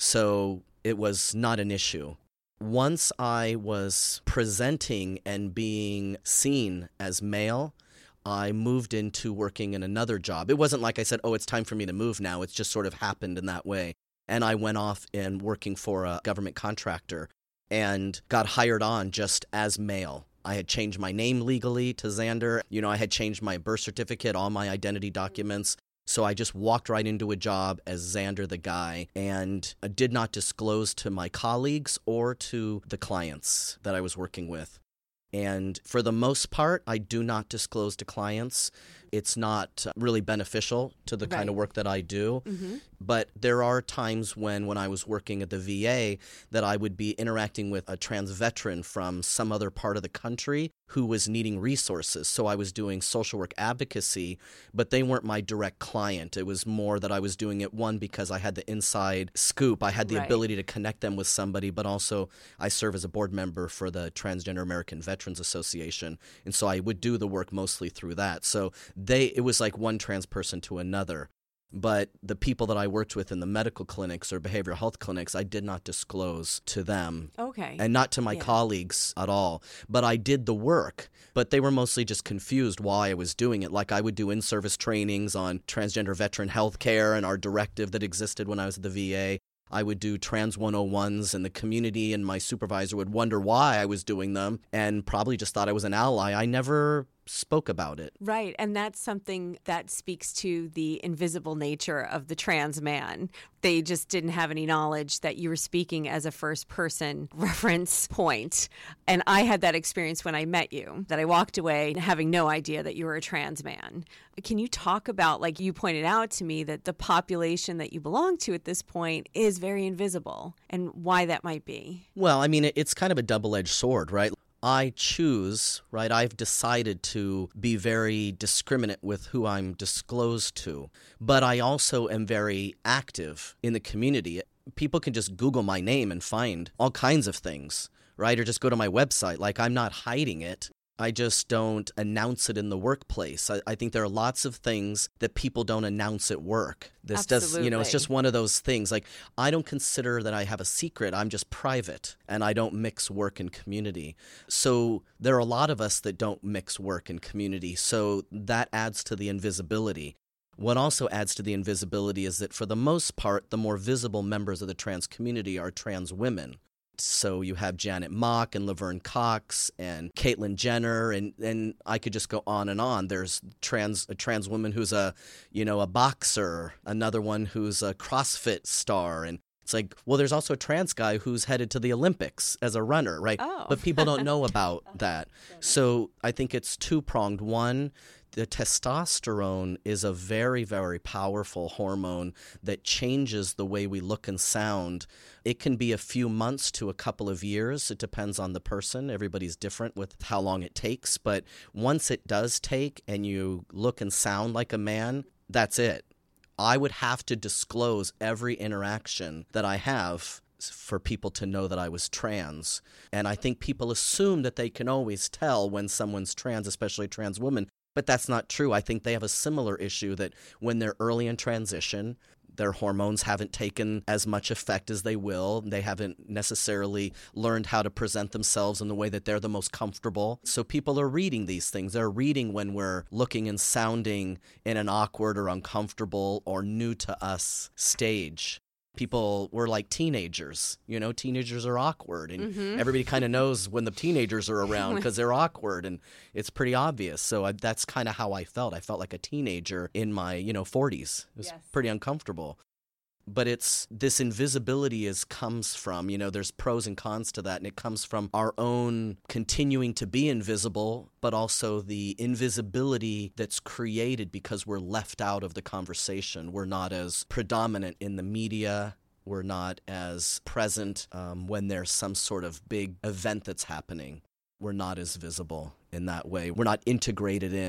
[SPEAKER 3] So it was not an issue. Once I was presenting and being seen as male, I moved into working in another job. It wasn't like I said, oh, it's time for me to move now. It's just sort of happened in that way. And I went off and working for a government contractor and got hired on just as male. I had changed my name legally to Xander. You know, I had changed my birth certificate, all my identity documents. So I just walked right into a job as Xander the guy and did not disclose to my colleagues or to the clients that I was working with. And for the most part, I do not disclose to clients. It's not really beneficial to the right. kind of work that I do. Mm-hmm. But there are times when, when I was working at the V A, that I would be interacting with a trans veteran from some other part of the country who was needing resources. So I was doing social work advocacy, but they weren't my direct client. It was more that I was doing it, one, because I had the inside scoop. I had the right. ability to connect them with somebody, but also I serve as a board member for the Transgender American Veterans Association. And so I would do the work mostly through that. So they it was like one trans person to another. But the people that I worked with in the medical clinics or behavioral health clinics, I did not disclose to them.
[SPEAKER 2] Okay.
[SPEAKER 3] And not to my
[SPEAKER 2] yeah.
[SPEAKER 3] colleagues at all. But I did the work. But they were mostly just confused why I was doing it. Like I would do in-service trainings on transgender veteran health care and our directive that existed when I was at the V A. I would do Trans one oh ones, and the community and my supervisor would wonder why I was doing them and probably just thought I was an ally. I never spoke about it.
[SPEAKER 2] Right. And that's something that speaks to the invisible nature of the trans man. They just didn't have any knowledge that you were speaking as a first person reference point. And I had that experience when I met you, that I walked away having no idea that you were a trans man. Can you talk about, like you pointed out to me, that the population that you belong to at this point is very invisible, and why that might be?
[SPEAKER 3] Well, I mean, it's kind of a double-edged sword, right? I choose, right, I've decided to be very discriminate with who I'm disclosed to, but I also am very active in the community. People can just Google my name and find all kinds of things, right, or just go to my website. Like, I'm not hiding it. I just don't announce it in the workplace. I, I think there are lots of things that people don't announce at work. This
[SPEAKER 2] Absolutely.
[SPEAKER 3] does, you know, it's just one of those things. Like, I don't consider that I have a secret. I'm just private, and I don't mix work and community. So there are a lot of us that don't mix work and community. So that adds to the invisibility. What also adds to the invisibility is that for the most part, the more visible members of the trans community are trans women. So you have Janet Mock and Laverne Cox and Caitlyn Jenner, and, and I could just go on and on. There's trans a trans woman who's a, you know, a boxer, another one who's a CrossFit star, and it's like, well, there's also a trans guy who's headed to the Olympics as a runner, right?
[SPEAKER 2] Oh.
[SPEAKER 3] But people don't know about that. So I think it's two-pronged. One, the testosterone is a very, very powerful hormone that changes the way we look and sound. It can be a few months to a couple of years. It depends on the person. Everybody's different with how long it takes. But once it does take and you look and sound like a man, that's it. I would have to disclose every interaction that I have for people to know that I was trans. And I think people assume that they can always tell when someone's trans, especially a trans woman. But that's not true. I think they have a similar issue that when they're early in transition, their hormones haven't taken as much effect as they will. They haven't necessarily learned how to present themselves in the way that they're the most comfortable. So people are reading these things. They're reading when we're looking and sounding in an awkward or uncomfortable or new to us stage. People were like teenagers, you know, teenagers are awkward, and mm-hmm. everybody kind of knows when the teenagers are around because they're awkward, and it's pretty obvious. So I, that's kind of how I felt. I felt like a teenager in my, you know, forties. It was yes. pretty uncomfortable. But it's this invisibility is comes from, you know, there's pros and cons to that, and it comes from our own continuing to be invisible, but also the invisibility that's created because we're left out of the conversation. We're not as predominant in the media. We're not as present um, when there's some sort of big event that's happening. We're not as visible in that way. We're not integrated in.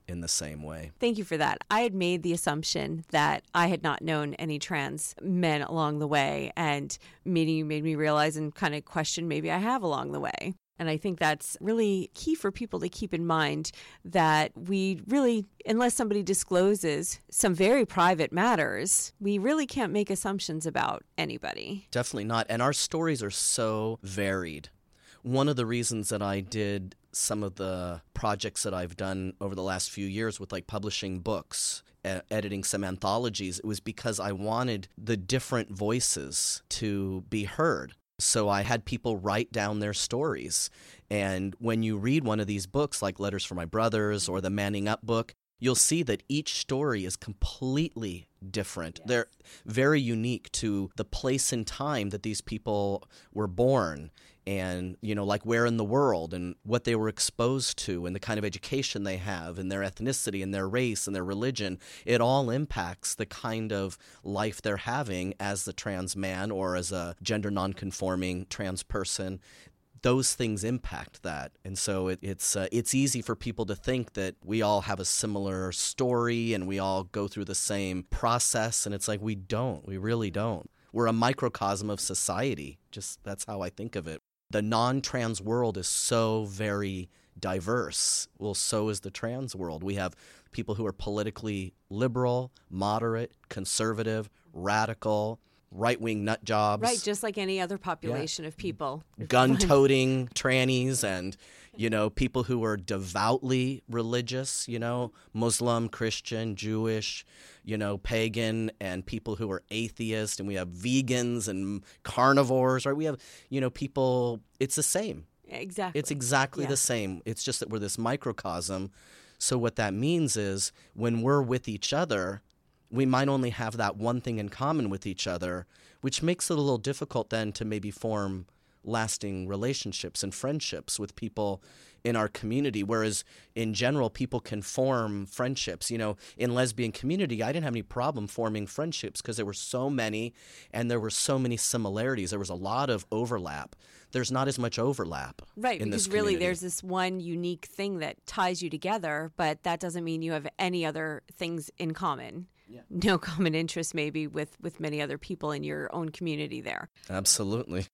[SPEAKER 3] in the same way.
[SPEAKER 2] Thank you for that. I had made the assumption that I had not known any trans men along the way, and meeting you made me realize and kind of question maybe I have along the way. And I think that's really key for people to keep in mind, that we really, unless somebody discloses some very private matters, we really can't make assumptions about anybody.
[SPEAKER 3] Definitely not. And our stories are so varied. One of the reasons that I did some of the projects that I've done over the last few years with like publishing books, e- editing some anthologies, it was because I wanted the different voices to be heard. So I had people write down their stories. And when you read one of these books, like Letters from My Brothers or the Manning Up book, you'll see that each story is completely different. Yes. They're very unique to the place and time that these people were born, and, you know, like where in the world and what they were exposed to and the kind of education they have and their ethnicity and their race and their religion. It all impacts the kind of life they're having as the trans man or as a gender nonconforming trans person. Those things impact that. And so it, it's uh, it's easy for people to think that we all have a similar story and we all go through the same process. And it's like, we don't. We really don't. We're a microcosm of society. Just that's how I think of it. The non-trans world is so very diverse. Well, so is the trans world. We have people who are politically liberal, moderate, conservative, radical, right-wing nut jobs.
[SPEAKER 2] Right, just like any other population yeah. of people.
[SPEAKER 3] Gun-toting trannies and, you know, people who are devoutly religious, you know, Muslim, Christian, Jewish, you know, pagan, and people who are atheist, and we have vegans and carnivores, right? We have, you know, people, it's the same.
[SPEAKER 2] Exactly.
[SPEAKER 3] It's exactly
[SPEAKER 2] yeah.
[SPEAKER 3] the same. It's just that we're this microcosm. So what that means is when we're with each other, we might only have that one thing in common with each other, which makes it a little difficult then to maybe form lasting relationships and friendships with people in our community. Whereas in general, people can form friendships. You know, in lesbian community, I didn't have any problem forming friendships because there were so many and there were so many similarities. There was a lot of overlap. There's not as much overlap.
[SPEAKER 2] Right,
[SPEAKER 3] in
[SPEAKER 2] because
[SPEAKER 3] this
[SPEAKER 2] really
[SPEAKER 3] community.
[SPEAKER 2] There's this one unique thing that ties you together, but that doesn't mean you have any other things in common. Yeah. No common interest maybe with, with many other people in your own community there.
[SPEAKER 3] Absolutely.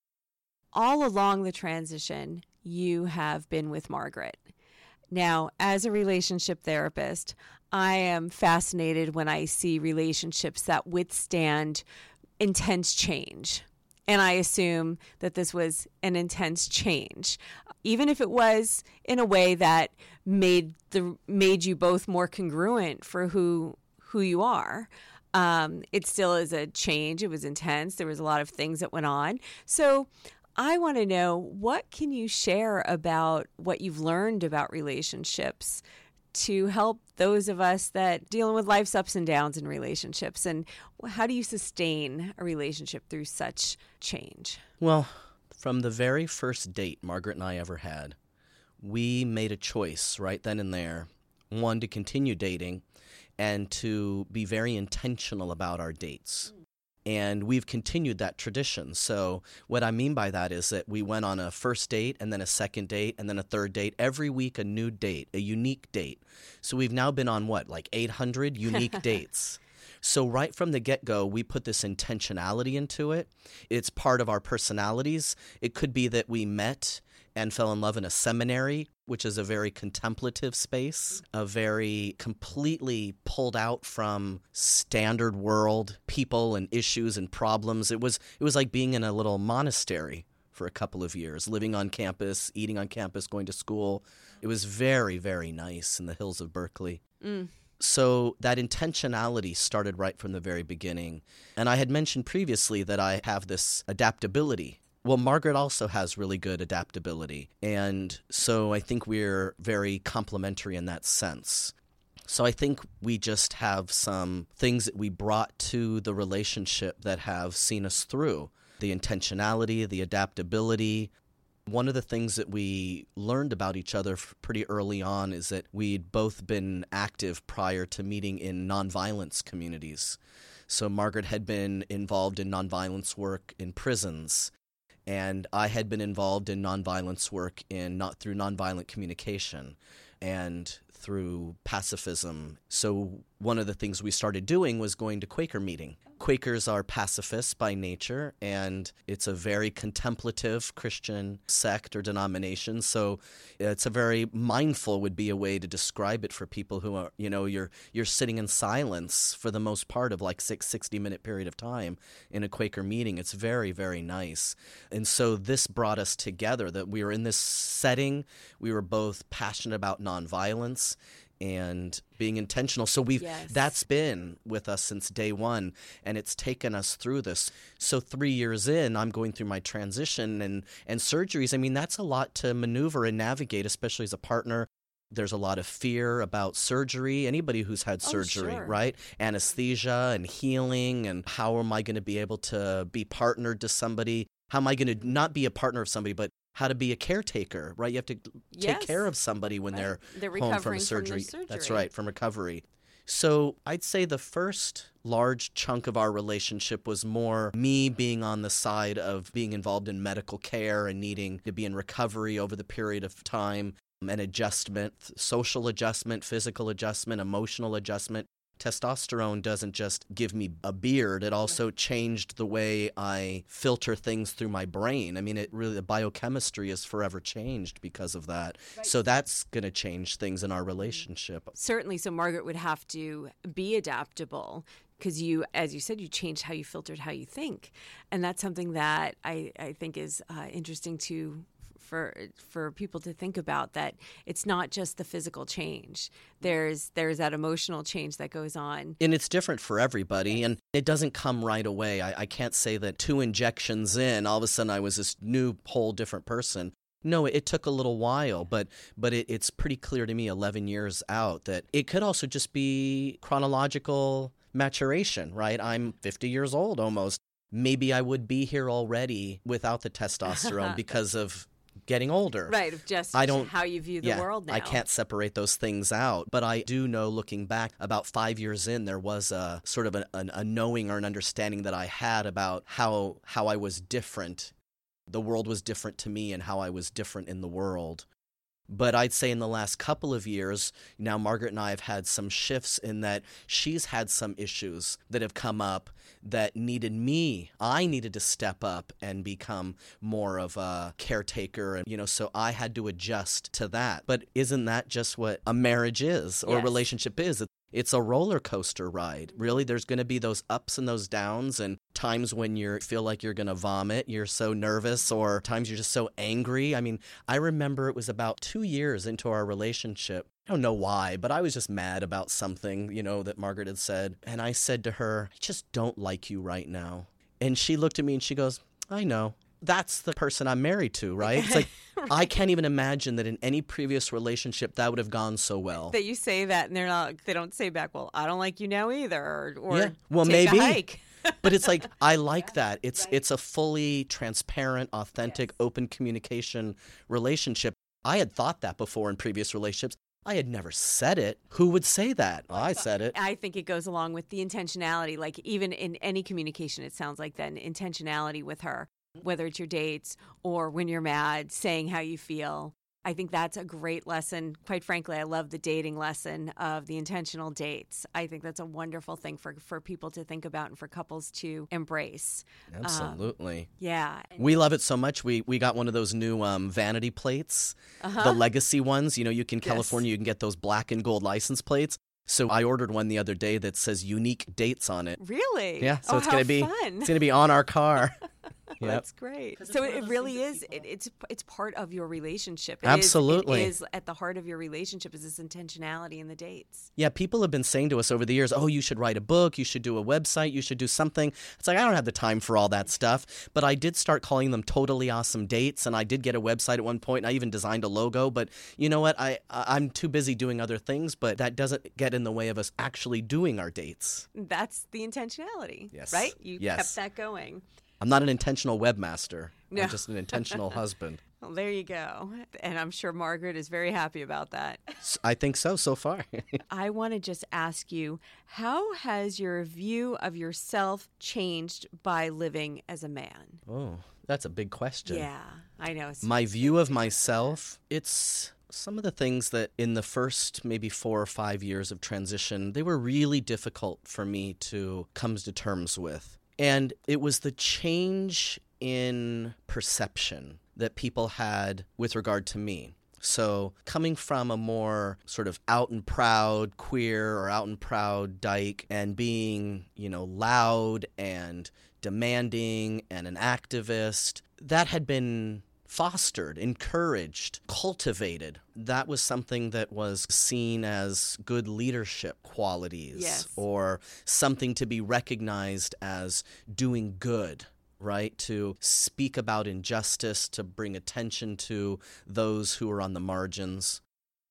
[SPEAKER 2] All along the transition, you have been with Margaret. Now, as a relationship therapist, I am fascinated when I see relationships that withstand intense change. And I assume that this was an intense change, even if it was in a way that made the made you both more congruent for who who you are. Um, it still is a change. It was intense. There was a lot of things that went on. So I want to know, what can you share about what you've learned about relationships to help those of us that dealing with life's ups and downs in relationships, and how do you sustain a relationship through such change?
[SPEAKER 3] Well, from the very first date Margaret and I ever had, we made a choice right then and there, one, to continue dating and to be very intentional about our dates. And we've continued that tradition. So what I mean by that is that we went on a first date and then a second date and then a third date. Every week a new date, a unique date. So we've now been on what, like eight hundred unique dates. So right from the get-go, we put this intentionality into it. It's part of our personalities. It could be that we met and fell in love in a seminary, which is a very contemplative space, a very completely pulled out from standard world people and issues and problems. It was it was like being in a little monastery for a couple of years, living on campus, eating on campus, going to school. It was very, very nice in the hills of Berkeley. Mm. So that intentionality started right from the very beginning. And I had mentioned previously that I have this adaptability. Well, Margaret also has really good adaptability, and so I think we're very complementary in that sense. So I think we just have some things that we brought to the relationship that have seen us through. The intentionality, the adaptability. One of the things that we learned about each other pretty early on is that we'd both been active prior to meeting in nonviolence communities. So Margaret had been involved in nonviolence work in prisons, and I had been involved in nonviolence work in not through nonviolent communication. And through pacifism. So one of the things we started doing was going to Quaker meeting. Quakers are pacifists by nature, and it's a very contemplative Christian sect or denomination. So it's a very mindful would be a way to describe it for people who are, you know, you're you're sitting in silence for the most part of like six, sixty minute period of time in a Quaker meeting. It's very, very nice. And so this brought us together, that we were in this setting. We were both passionate about nonviolence and being intentional. So we've
[SPEAKER 2] Yes.
[SPEAKER 3] that's been with us since day one, and it's taken us through this. So three years in, I'm going through my transition and, and surgeries. I mean, that's a lot to maneuver and navigate, especially as a partner. There's a lot of fear about surgery. Anybody who's had
[SPEAKER 2] Oh,
[SPEAKER 3] surgery,
[SPEAKER 2] sure.
[SPEAKER 3] right? Anesthesia and healing, and how am I going to be able to be partnered to somebody? How am I going to not be a partner of somebody, but how to be a caretaker, right? You have to take
[SPEAKER 2] Yes.
[SPEAKER 3] care of somebody when
[SPEAKER 2] Right.
[SPEAKER 3] they're,
[SPEAKER 2] They're
[SPEAKER 3] home from
[SPEAKER 2] recovering
[SPEAKER 3] a
[SPEAKER 2] from
[SPEAKER 3] surgery.
[SPEAKER 2] their
[SPEAKER 3] That's
[SPEAKER 2] surgery.
[SPEAKER 3] right, from recovery. So I'd say the first large chunk of our relationship was more me being on the side of being involved in medical care and needing to be in recovery over the period of time, and adjustment, social adjustment, physical adjustment, emotional adjustment. Testosterone doesn't just give me a beard. It also changed the way I filter things through my brain. I mean, it really, the biochemistry is forever changed because of that. So that's going to change things in our relationship.
[SPEAKER 2] Certainly. So Margaret would have to be adaptable because you, as you said, you changed how you filtered how you think. And that's something that I, I think is uh, interesting to for for people to think about, that it's not just the physical change. There's there's that emotional change that goes on.
[SPEAKER 3] And it's different for everybody, and it doesn't come right away. I, I can't say that two injections in, all of a sudden I was this new, whole different person. No, it took a little while, but but it, it's pretty clear to me eleven years out that it could also just be chronological maturation, right? I'm fifty years old almost. Maybe I would be here already without the testosterone because of getting older.
[SPEAKER 2] Right, of just
[SPEAKER 3] I don't-
[SPEAKER 2] how you view the
[SPEAKER 3] Yeah,
[SPEAKER 2] world now.
[SPEAKER 3] I can't separate those things out. But I do know, looking back, about five years in, there was a sort of a, a, a knowing or an understanding that I had about how how I was different. The world was different to me and how I was different in the world. But I'd say in the last couple of years, now Margaret and I have had some shifts in that she's had some issues that have come up that needed me. I needed to step up and become more of a caretaker. And, you know, so I had to adjust to that. But isn't that just what a marriage is or
[SPEAKER 2] Yes.
[SPEAKER 3] a relationship is? It's a roller coaster ride. Really, there's going to be those ups and those downs, and times when you feel like you're going to vomit, you're so nervous, or times you're just so angry. I mean, I remember it was about two years into our relationship. I don't know why, but I was just mad about something, you know, that Margaret had said. And I said to her, I just don't like you right now. And she looked at me and she goes, I know. That's the person I'm married to, right? It's like,
[SPEAKER 2] Right.
[SPEAKER 3] I can't even imagine that in any previous relationship that would have gone so well.
[SPEAKER 2] That you say that and they're not, they don't say back, well, I don't like you now either, or, or
[SPEAKER 3] Yeah. Well,
[SPEAKER 2] take
[SPEAKER 3] maybe.
[SPEAKER 2] a hike.
[SPEAKER 3] But it's like, I like that. It's it's a fully transparent, authentic, open communication relationship. I had thought that before in previous relationships. I had never said it. Who would say that? I said it.
[SPEAKER 2] I think it goes along with the intentionality. Like even in any communication, it sounds like then intentionality with her, whether it's your dates or when you're mad, saying how you feel. I think that's a great lesson. Quite frankly, I love the dating lesson of the intentional dates. I think that's a wonderful thing for, for people to think about and for couples to embrace.
[SPEAKER 3] Absolutely.
[SPEAKER 2] Yeah.
[SPEAKER 3] We love it so much. We we got one of those new um, vanity plates,
[SPEAKER 2] Uh-huh.
[SPEAKER 3] the legacy ones. You know, you can
[SPEAKER 2] Yes.
[SPEAKER 3] California, you can get those black and gold license plates. So I ordered one the other day that says unique dates on it.
[SPEAKER 2] Really?
[SPEAKER 3] Yeah, so
[SPEAKER 2] oh,
[SPEAKER 3] it's
[SPEAKER 2] how
[SPEAKER 3] gonna be
[SPEAKER 2] fun.
[SPEAKER 3] it's gonna be on our car. Yep.
[SPEAKER 2] That's great. So it really is. It, it's it's part of your relationship. It
[SPEAKER 3] Absolutely.
[SPEAKER 2] is, it is at the heart of your relationship is this intentionality in the dates.
[SPEAKER 3] Yeah, people have been saying to us over the years, oh, you should write a book, you should do a website, you should do something. It's like, I don't have the time for all that stuff. But I did start calling them Totally Awesome Dates, and I did get a website at one point, and I even designed a logo. But you know what? I, I'm too busy doing other things, but that doesn't get in the way of us actually doing our dates.
[SPEAKER 2] That's the intentionality,
[SPEAKER 3] Yes.
[SPEAKER 2] right? You
[SPEAKER 3] Yes.
[SPEAKER 2] kept that going.
[SPEAKER 3] I'm not an intentional webmaster.
[SPEAKER 2] No.
[SPEAKER 3] I'm just an intentional husband.
[SPEAKER 2] Well, there you go. And I'm sure Margaret is very happy about that.
[SPEAKER 3] S- I think so, so far.
[SPEAKER 2] I want to just ask you, how has your view of yourself changed by living as a man?
[SPEAKER 3] Oh, that's a big question.
[SPEAKER 2] Yeah, I know. It's,
[SPEAKER 3] My view of myself, it's Some of the things that in the first maybe four or five years of transition, they were really difficult for me to come to terms with. And it was the change in perception that people had with regard to me. So coming from a more sort of out and proud queer or out and proud dyke and being, you know, loud and demanding and an activist, that had been fostered, encouraged, cultivated. That was something that was seen as good leadership qualities,
[SPEAKER 2] yes,
[SPEAKER 3] or something to be recognized as doing good, right? To speak about injustice, to bring attention to those who are on the margins.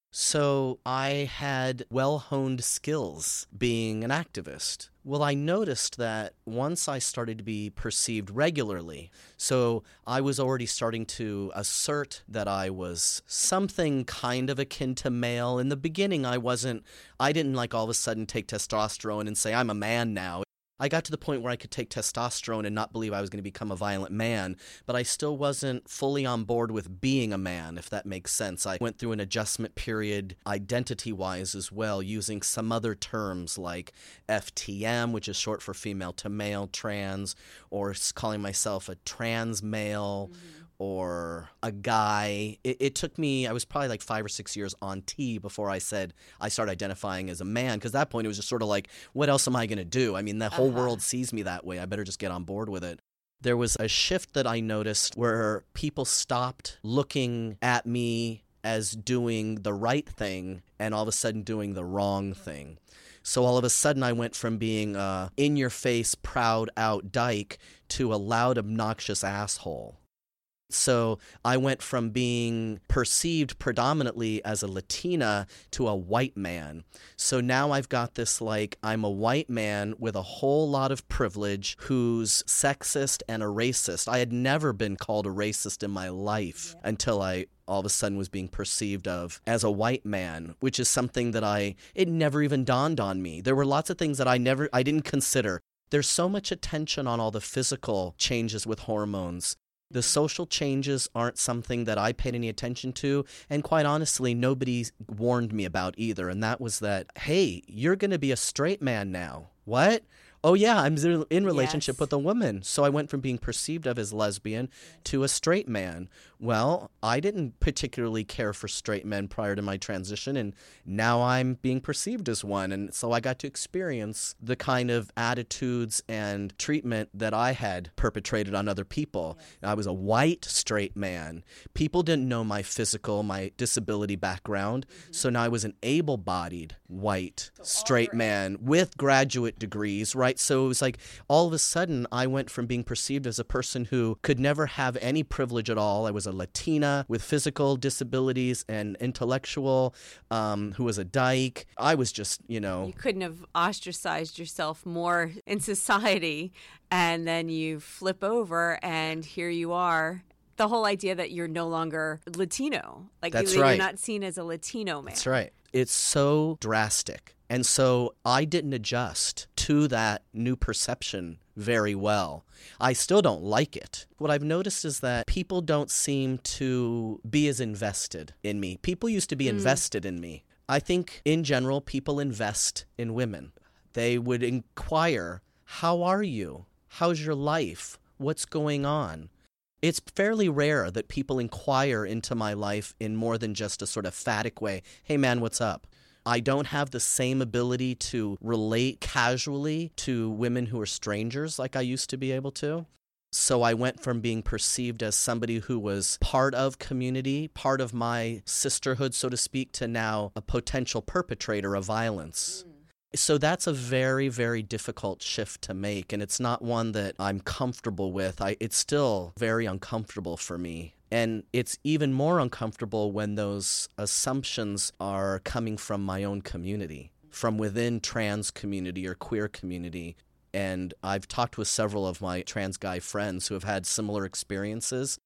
[SPEAKER 3] So I had well-honed skills being an activist. Well, I noticed that once I started to be perceived regularly, so I was already starting to assert that I was something kind of akin to male. In the beginning, I wasn't, I didn't like all of a sudden take testosterone and say, I'm a man now. I got to the point where I could take testosterone and not believe I was going to become a violent man, but I still wasn't fully on board with being a man, if that makes sense. I went through an adjustment period identity-wise as well, using some other terms like F T M, which is short for female to male trans, or calling myself a trans male, mm-hmm. or a guy. It, it took me, I was probably like five or six years on T before I said I started identifying as a man, because at that point it was just sort of like, what else am I going to do? I mean, the whole uh-huh. world sees me that way. I better just get on board with it. There was a shift that I noticed where people stopped looking at me as doing the right thing and all of a sudden doing the wrong thing. So all of a sudden I went from being a in-your-face, proud out dyke to a loud, obnoxious asshole. So I went from being perceived predominantly as a Latina to a white man. So now I've got this, like, I'm a white man with a whole lot of privilege who's sexist and a racist. I had never been called a racist in my life yeah. until I all of a sudden was being perceived of as a white man, which is something that I, it never even dawned on me. There were lots of things that I never, I didn't consider. There's so much attention on all the physical changes with hormones. The social changes aren't something that I paid any attention to, and quite honestly, nobody warned me about either, and that was that, hey, you're going to be a straight man now. What? Oh, yeah, I'm in relationship yes. with a woman. So I went from being perceived of as lesbian to a straight man. Well, I didn't particularly care for straight men prior to my transition, and now I'm being perceived as one. And so I got to experience the kind of attitudes and treatment that I had perpetrated on other people. Yes. I was a white straight man. People didn't know my physical, my disability background. Mm-hmm. So now I was an able-bodied white so straight man with graduate degrees, right? So it was like all of a sudden I went from being perceived as a person who could never have any privilege at all. I was a Latina with physical disabilities and intellectual, um, who was a dyke. I was just, you know.
[SPEAKER 2] You couldn't have ostracized yourself more in society, and then you flip over and here you are. The whole idea that you're no longer Latino. Like
[SPEAKER 3] That's
[SPEAKER 2] you're
[SPEAKER 3] right.
[SPEAKER 2] not seen as a Latino man.
[SPEAKER 3] That's right. It's so drastic. And so I didn't adjust to that new perception very well. I still don't like it. What I've noticed is that people don't seem to be as invested in me. People used to be mm. invested in me. I think in general, people invest in women. They would inquire, how are you? How's your life? What's going on? It's fairly rare that people inquire into my life in more than just a sort of phatic way. Hey, man, what's up? I don't have the same ability to relate casually to women who are strangers like I used to be able to. So I went from being perceived as somebody who was part of community, part of my sisterhood, so to speak, to now a potential perpetrator of violence. Mm. So that's a very, very difficult shift to make, and it's not one that I'm comfortable with. I, it's still very uncomfortable for me. And it's even more uncomfortable when those assumptions are coming from my own community, from within trans community or queer community. And I've talked with several of my trans guy friends who have had similar experiences.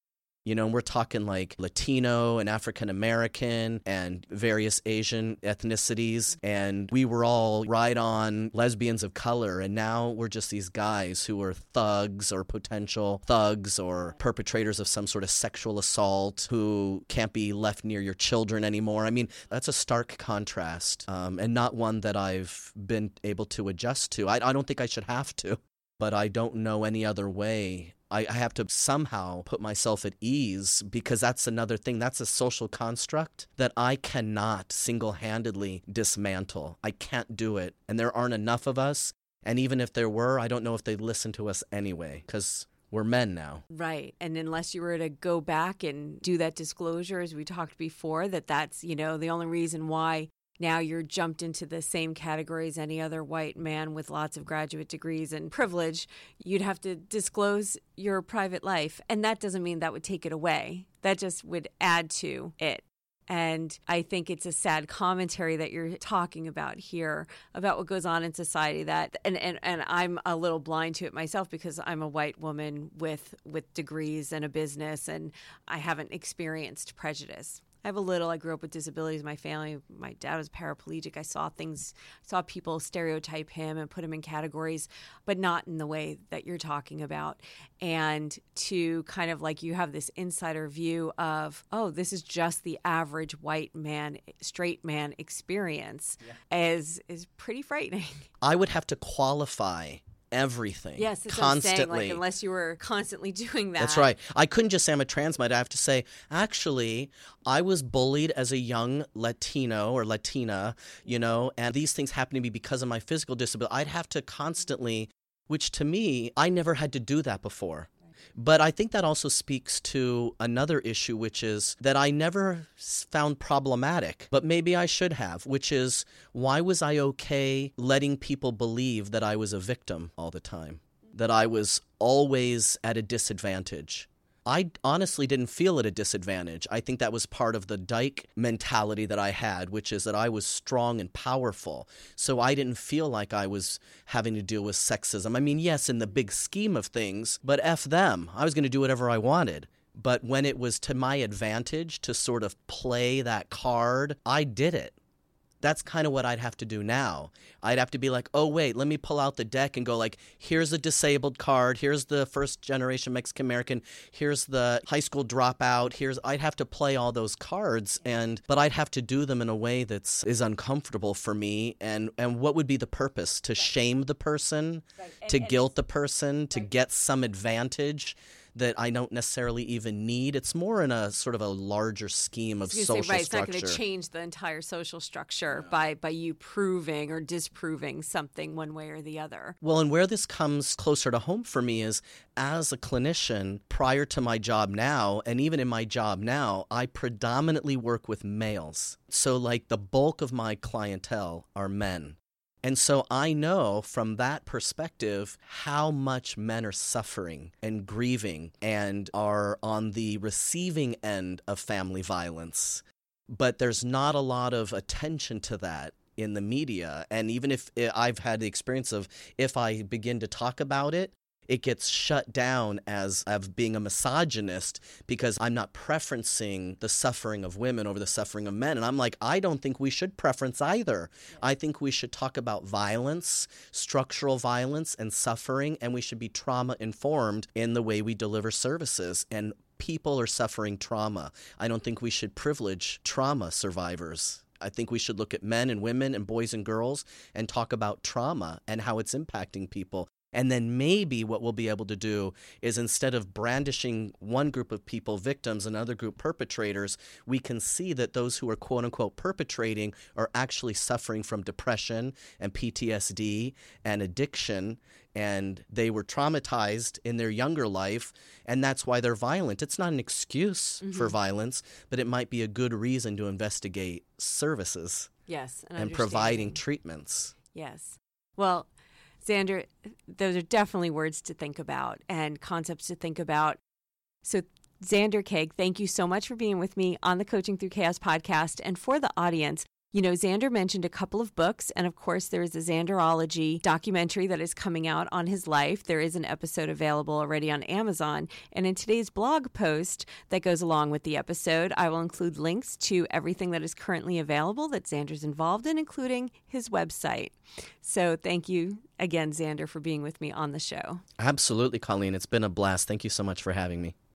[SPEAKER 3] You know, we're talking like Latino and African American and various Asian ethnicities. And we were all right on lesbians of color. And now we're just these guys who are thugs or potential thugs or perpetrators of some sort of sexual assault who can't be left near your children anymore. I mean, that's a stark contrast, um, and not one that I've been able to adjust to. I, I don't think I should have to, but I don't know any other way. I have to somehow put myself at ease, because that's another thing. That's a social construct that I cannot single-handedly dismantle. I can't do it. And there aren't enough of us. And even if there were, I don't know if they'd listen to us anyway, because we're men now.
[SPEAKER 2] Right. And unless you were to go back and do that disclosure, as we talked before, that that's, you know, the only reason why now you're jumped into the same category as any other white man with lots of graduate degrees and privilege, you'd have to disclose your private life. And that doesn't mean that would take it away. That just would add to it. And I think it's a sad commentary that you're talking about here about what goes on in society, that and, and, and I'm a little blind to it myself because I'm a white woman with with degrees and a business, and I haven't experienced prejudice. I have a little. I grew up with disabilities in my family. My dad was paraplegic. I saw things, saw people stereotype him and put him in categories, but not in the way that you're talking about. And to kind of like you have this insider view of, oh, this is just the average white man, straight man experience, yeah. is is pretty frightening.
[SPEAKER 3] I would have to qualify everything.
[SPEAKER 2] Yes, that's
[SPEAKER 3] constantly.
[SPEAKER 2] What I'm saying, like, unless you were constantly doing that.
[SPEAKER 3] That's right. I couldn't just say I'm a trans man. I have to say, actually, I was bullied as a young Latino or Latina, you know, and these things happen to me because of my physical disability. I'd have to constantly, which to me, I never had to do that before. But I think that also speaks to another issue, which is that I never found problematic, but maybe I should have, which is, why was I okay letting people believe that I was a victim all the time, that I was always at a disadvantage? I honestly didn't feel at a disadvantage. I think that was part of the dyke mentality that I had, which is that I was strong and powerful. So I didn't feel like I was having to deal with sexism. I mean, yes, in the big scheme of things, but F them. I was going to do whatever I wanted. But when it was to my advantage to sort of play that card, I did it. That's kind of what I'd have to do now. I'd have to be like, oh, wait, let me pull out the deck and go like, here's a disabled card. Here's the first generation Mexican American. Here's the high school dropout. Here's I'd have to play all those cards, and but I'd have to do them in a way that's is uncomfortable for me. And, and what would be the purpose? To shame the person, right. and, to and guilt the person, to right. get some advantage that I don't necessarily even need. It's more in a sort of a larger scheme of social
[SPEAKER 2] say, right,
[SPEAKER 3] structure.
[SPEAKER 2] It's not going to change the entire social structure yeah. by, by you proving or disproving something one way or the other.
[SPEAKER 3] Well, and where this comes closer to home for me is, as a clinician, prior to my job now, and even in my job now, I predominantly work with males. So like the bulk of my clientele are men. And so I know from that perspective how much men are suffering and grieving and are on the receiving end of family violence. But there's not a lot of attention to that in the media. And even if I've had the experience of, if I begin to talk about it, it gets shut down as of being a misogynist because I'm not preferencing the suffering of women over the suffering of men. And I'm like, I don't think we should preference either. Yeah. I think we should talk about violence, structural violence, and suffering, and we should be trauma-informed in the way we deliver services. And people are suffering trauma. I don't think we should privilege trauma survivors. I think we should look at men and women and boys and girls and talk about trauma and how it's impacting people. And then maybe what we'll be able to do is, instead of brandishing one group of people victims and another group perpetrators, we can see that those who are quote-unquote perpetrating are actually suffering from depression and P T S D and addiction, and they were traumatized in their younger life, and that's why they're violent. It's not an excuse mm-hmm. for violence, but it might be a good reason to investigate services
[SPEAKER 2] yes, and,
[SPEAKER 3] and providing treatments.
[SPEAKER 2] Yes. Well, Xander, those are definitely words to think about and concepts to think about. So, Xander Keig, thank you so much for being with me on the Coaching Through Chaos podcast. And for the audience, You know, Xander mentioned a couple of books, and of course there is a Xanderology documentary that is coming out on his life. There is an episode available already on Amazon, and in today's blog post that goes along with the episode, I will include links to everything that is currently available that Xander's involved in, including his website. So thank you again, Xander, for being with me on the show.
[SPEAKER 3] Absolutely, Colleen. It's been a blast. Thank you so much for having me.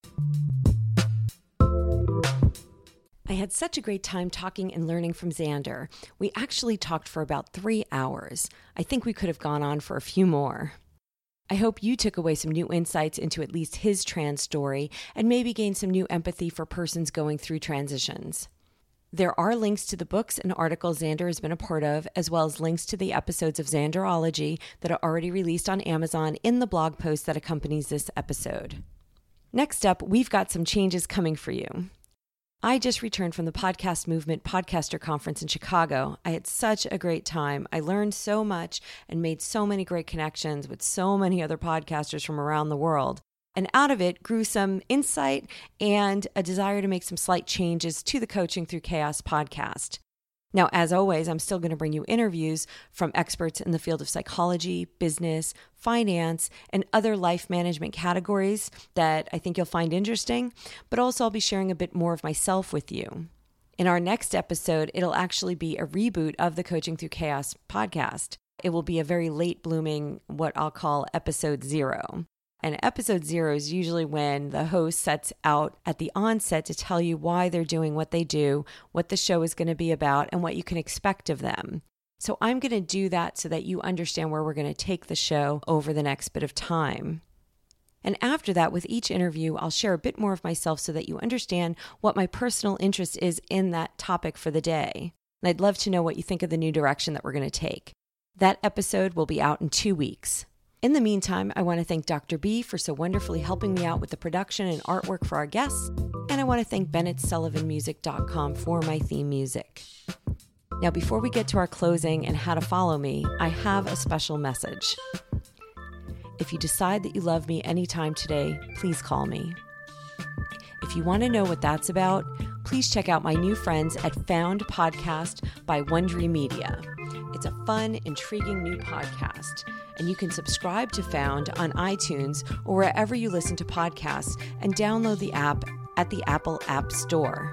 [SPEAKER 2] I had such a great time talking and learning from Xander. We actually talked for about three hours. I think we could have gone on for a few more. I hope you took away some new insights into at least his trans story and maybe gained some new empathy for persons going through transitions. There are links to the books and articles Xander has been a part of, as well as links to the episodes of Xanderology that are already released on Amazon in the blog post that accompanies this episode. Next up, we've got some changes coming for you. I just returned from the Podcast Movement Podcaster Conference in Chicago. I had such a great time. I learned so much and made so many great connections with so many other podcasters from around the world. And out of it grew some insight and a desire to make some slight changes to the Coaching Through Chaos podcast. Now, as always, I'm still going to bring you interviews from experts in the field of psychology, business, finance, and other life management categories that I think you'll find interesting, but also I'll be sharing a bit more of myself with you. In our next episode, it'll actually be a reboot of the Coaching Through Chaos podcast. It will be a very late blooming, what I'll call episode zero. And episode zero is usually when the host sets out at the onset to tell you why they're doing what they do, what the show is going to be about, and what you can expect of them. So I'm going to do that so that you understand where we're going to take the show over the next bit of time. And after that, with each interview, I'll share a bit more of myself so that you understand what my personal interest is in that topic for the day. And I'd love to know what you think of the new direction that we're going to take. That episode will be out in two weeks. In the meantime, I want to thank Doctor B for so wonderfully helping me out with the production and artwork for our guests, and I want to thank Bennett Sullivan Music dot com for my theme music. Now, before we get to our closing and how to follow me, I have a special message. If you decide that you love me anytime today, please call me. If you want to know what that's about, please check out my new friends at Found Podcast by Wondery Media. It's a fun, intriguing new podcast, and you can subscribe to Found on iTunes or wherever you listen to podcasts and download the app at the Apple App Store.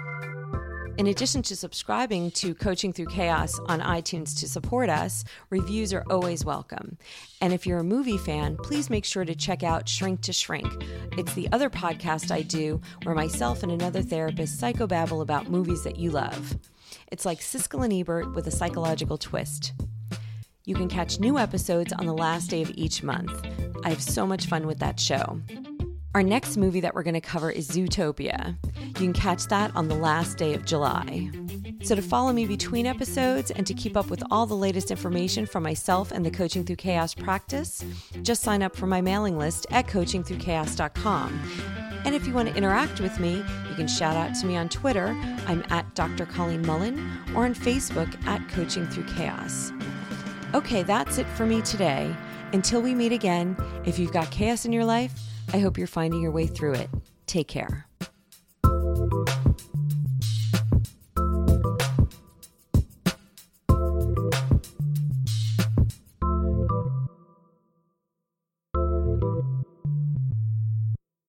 [SPEAKER 2] In addition to subscribing to Coaching Through Chaos on iTunes to support us, reviews are always welcome. And if you're a movie fan, please make sure to check out Shrink to Shrink. It's the other podcast I do where myself and another therapist psychobabble about movies that you love. It's like Siskel and Ebert with a psychological twist. You can catch new episodes on the last day of each month. I have so much fun with that show. Our next movie that we're going to cover is Zootopia. You can catch that on the last day of July. So to follow me between episodes and to keep up with all the latest information from myself and the Coaching Through Chaos practice, just sign up for my mailing list at coaching through chaos dot com. And if you want to interact with me, you can shout out to me on Twitter. I'm at Doctor Colleen Mullen, or on Facebook at Coaching Through Chaos. Okay, that's it for me today. Until we meet again, if you've got chaos in your life, I hope you're finding your way through it. Take care.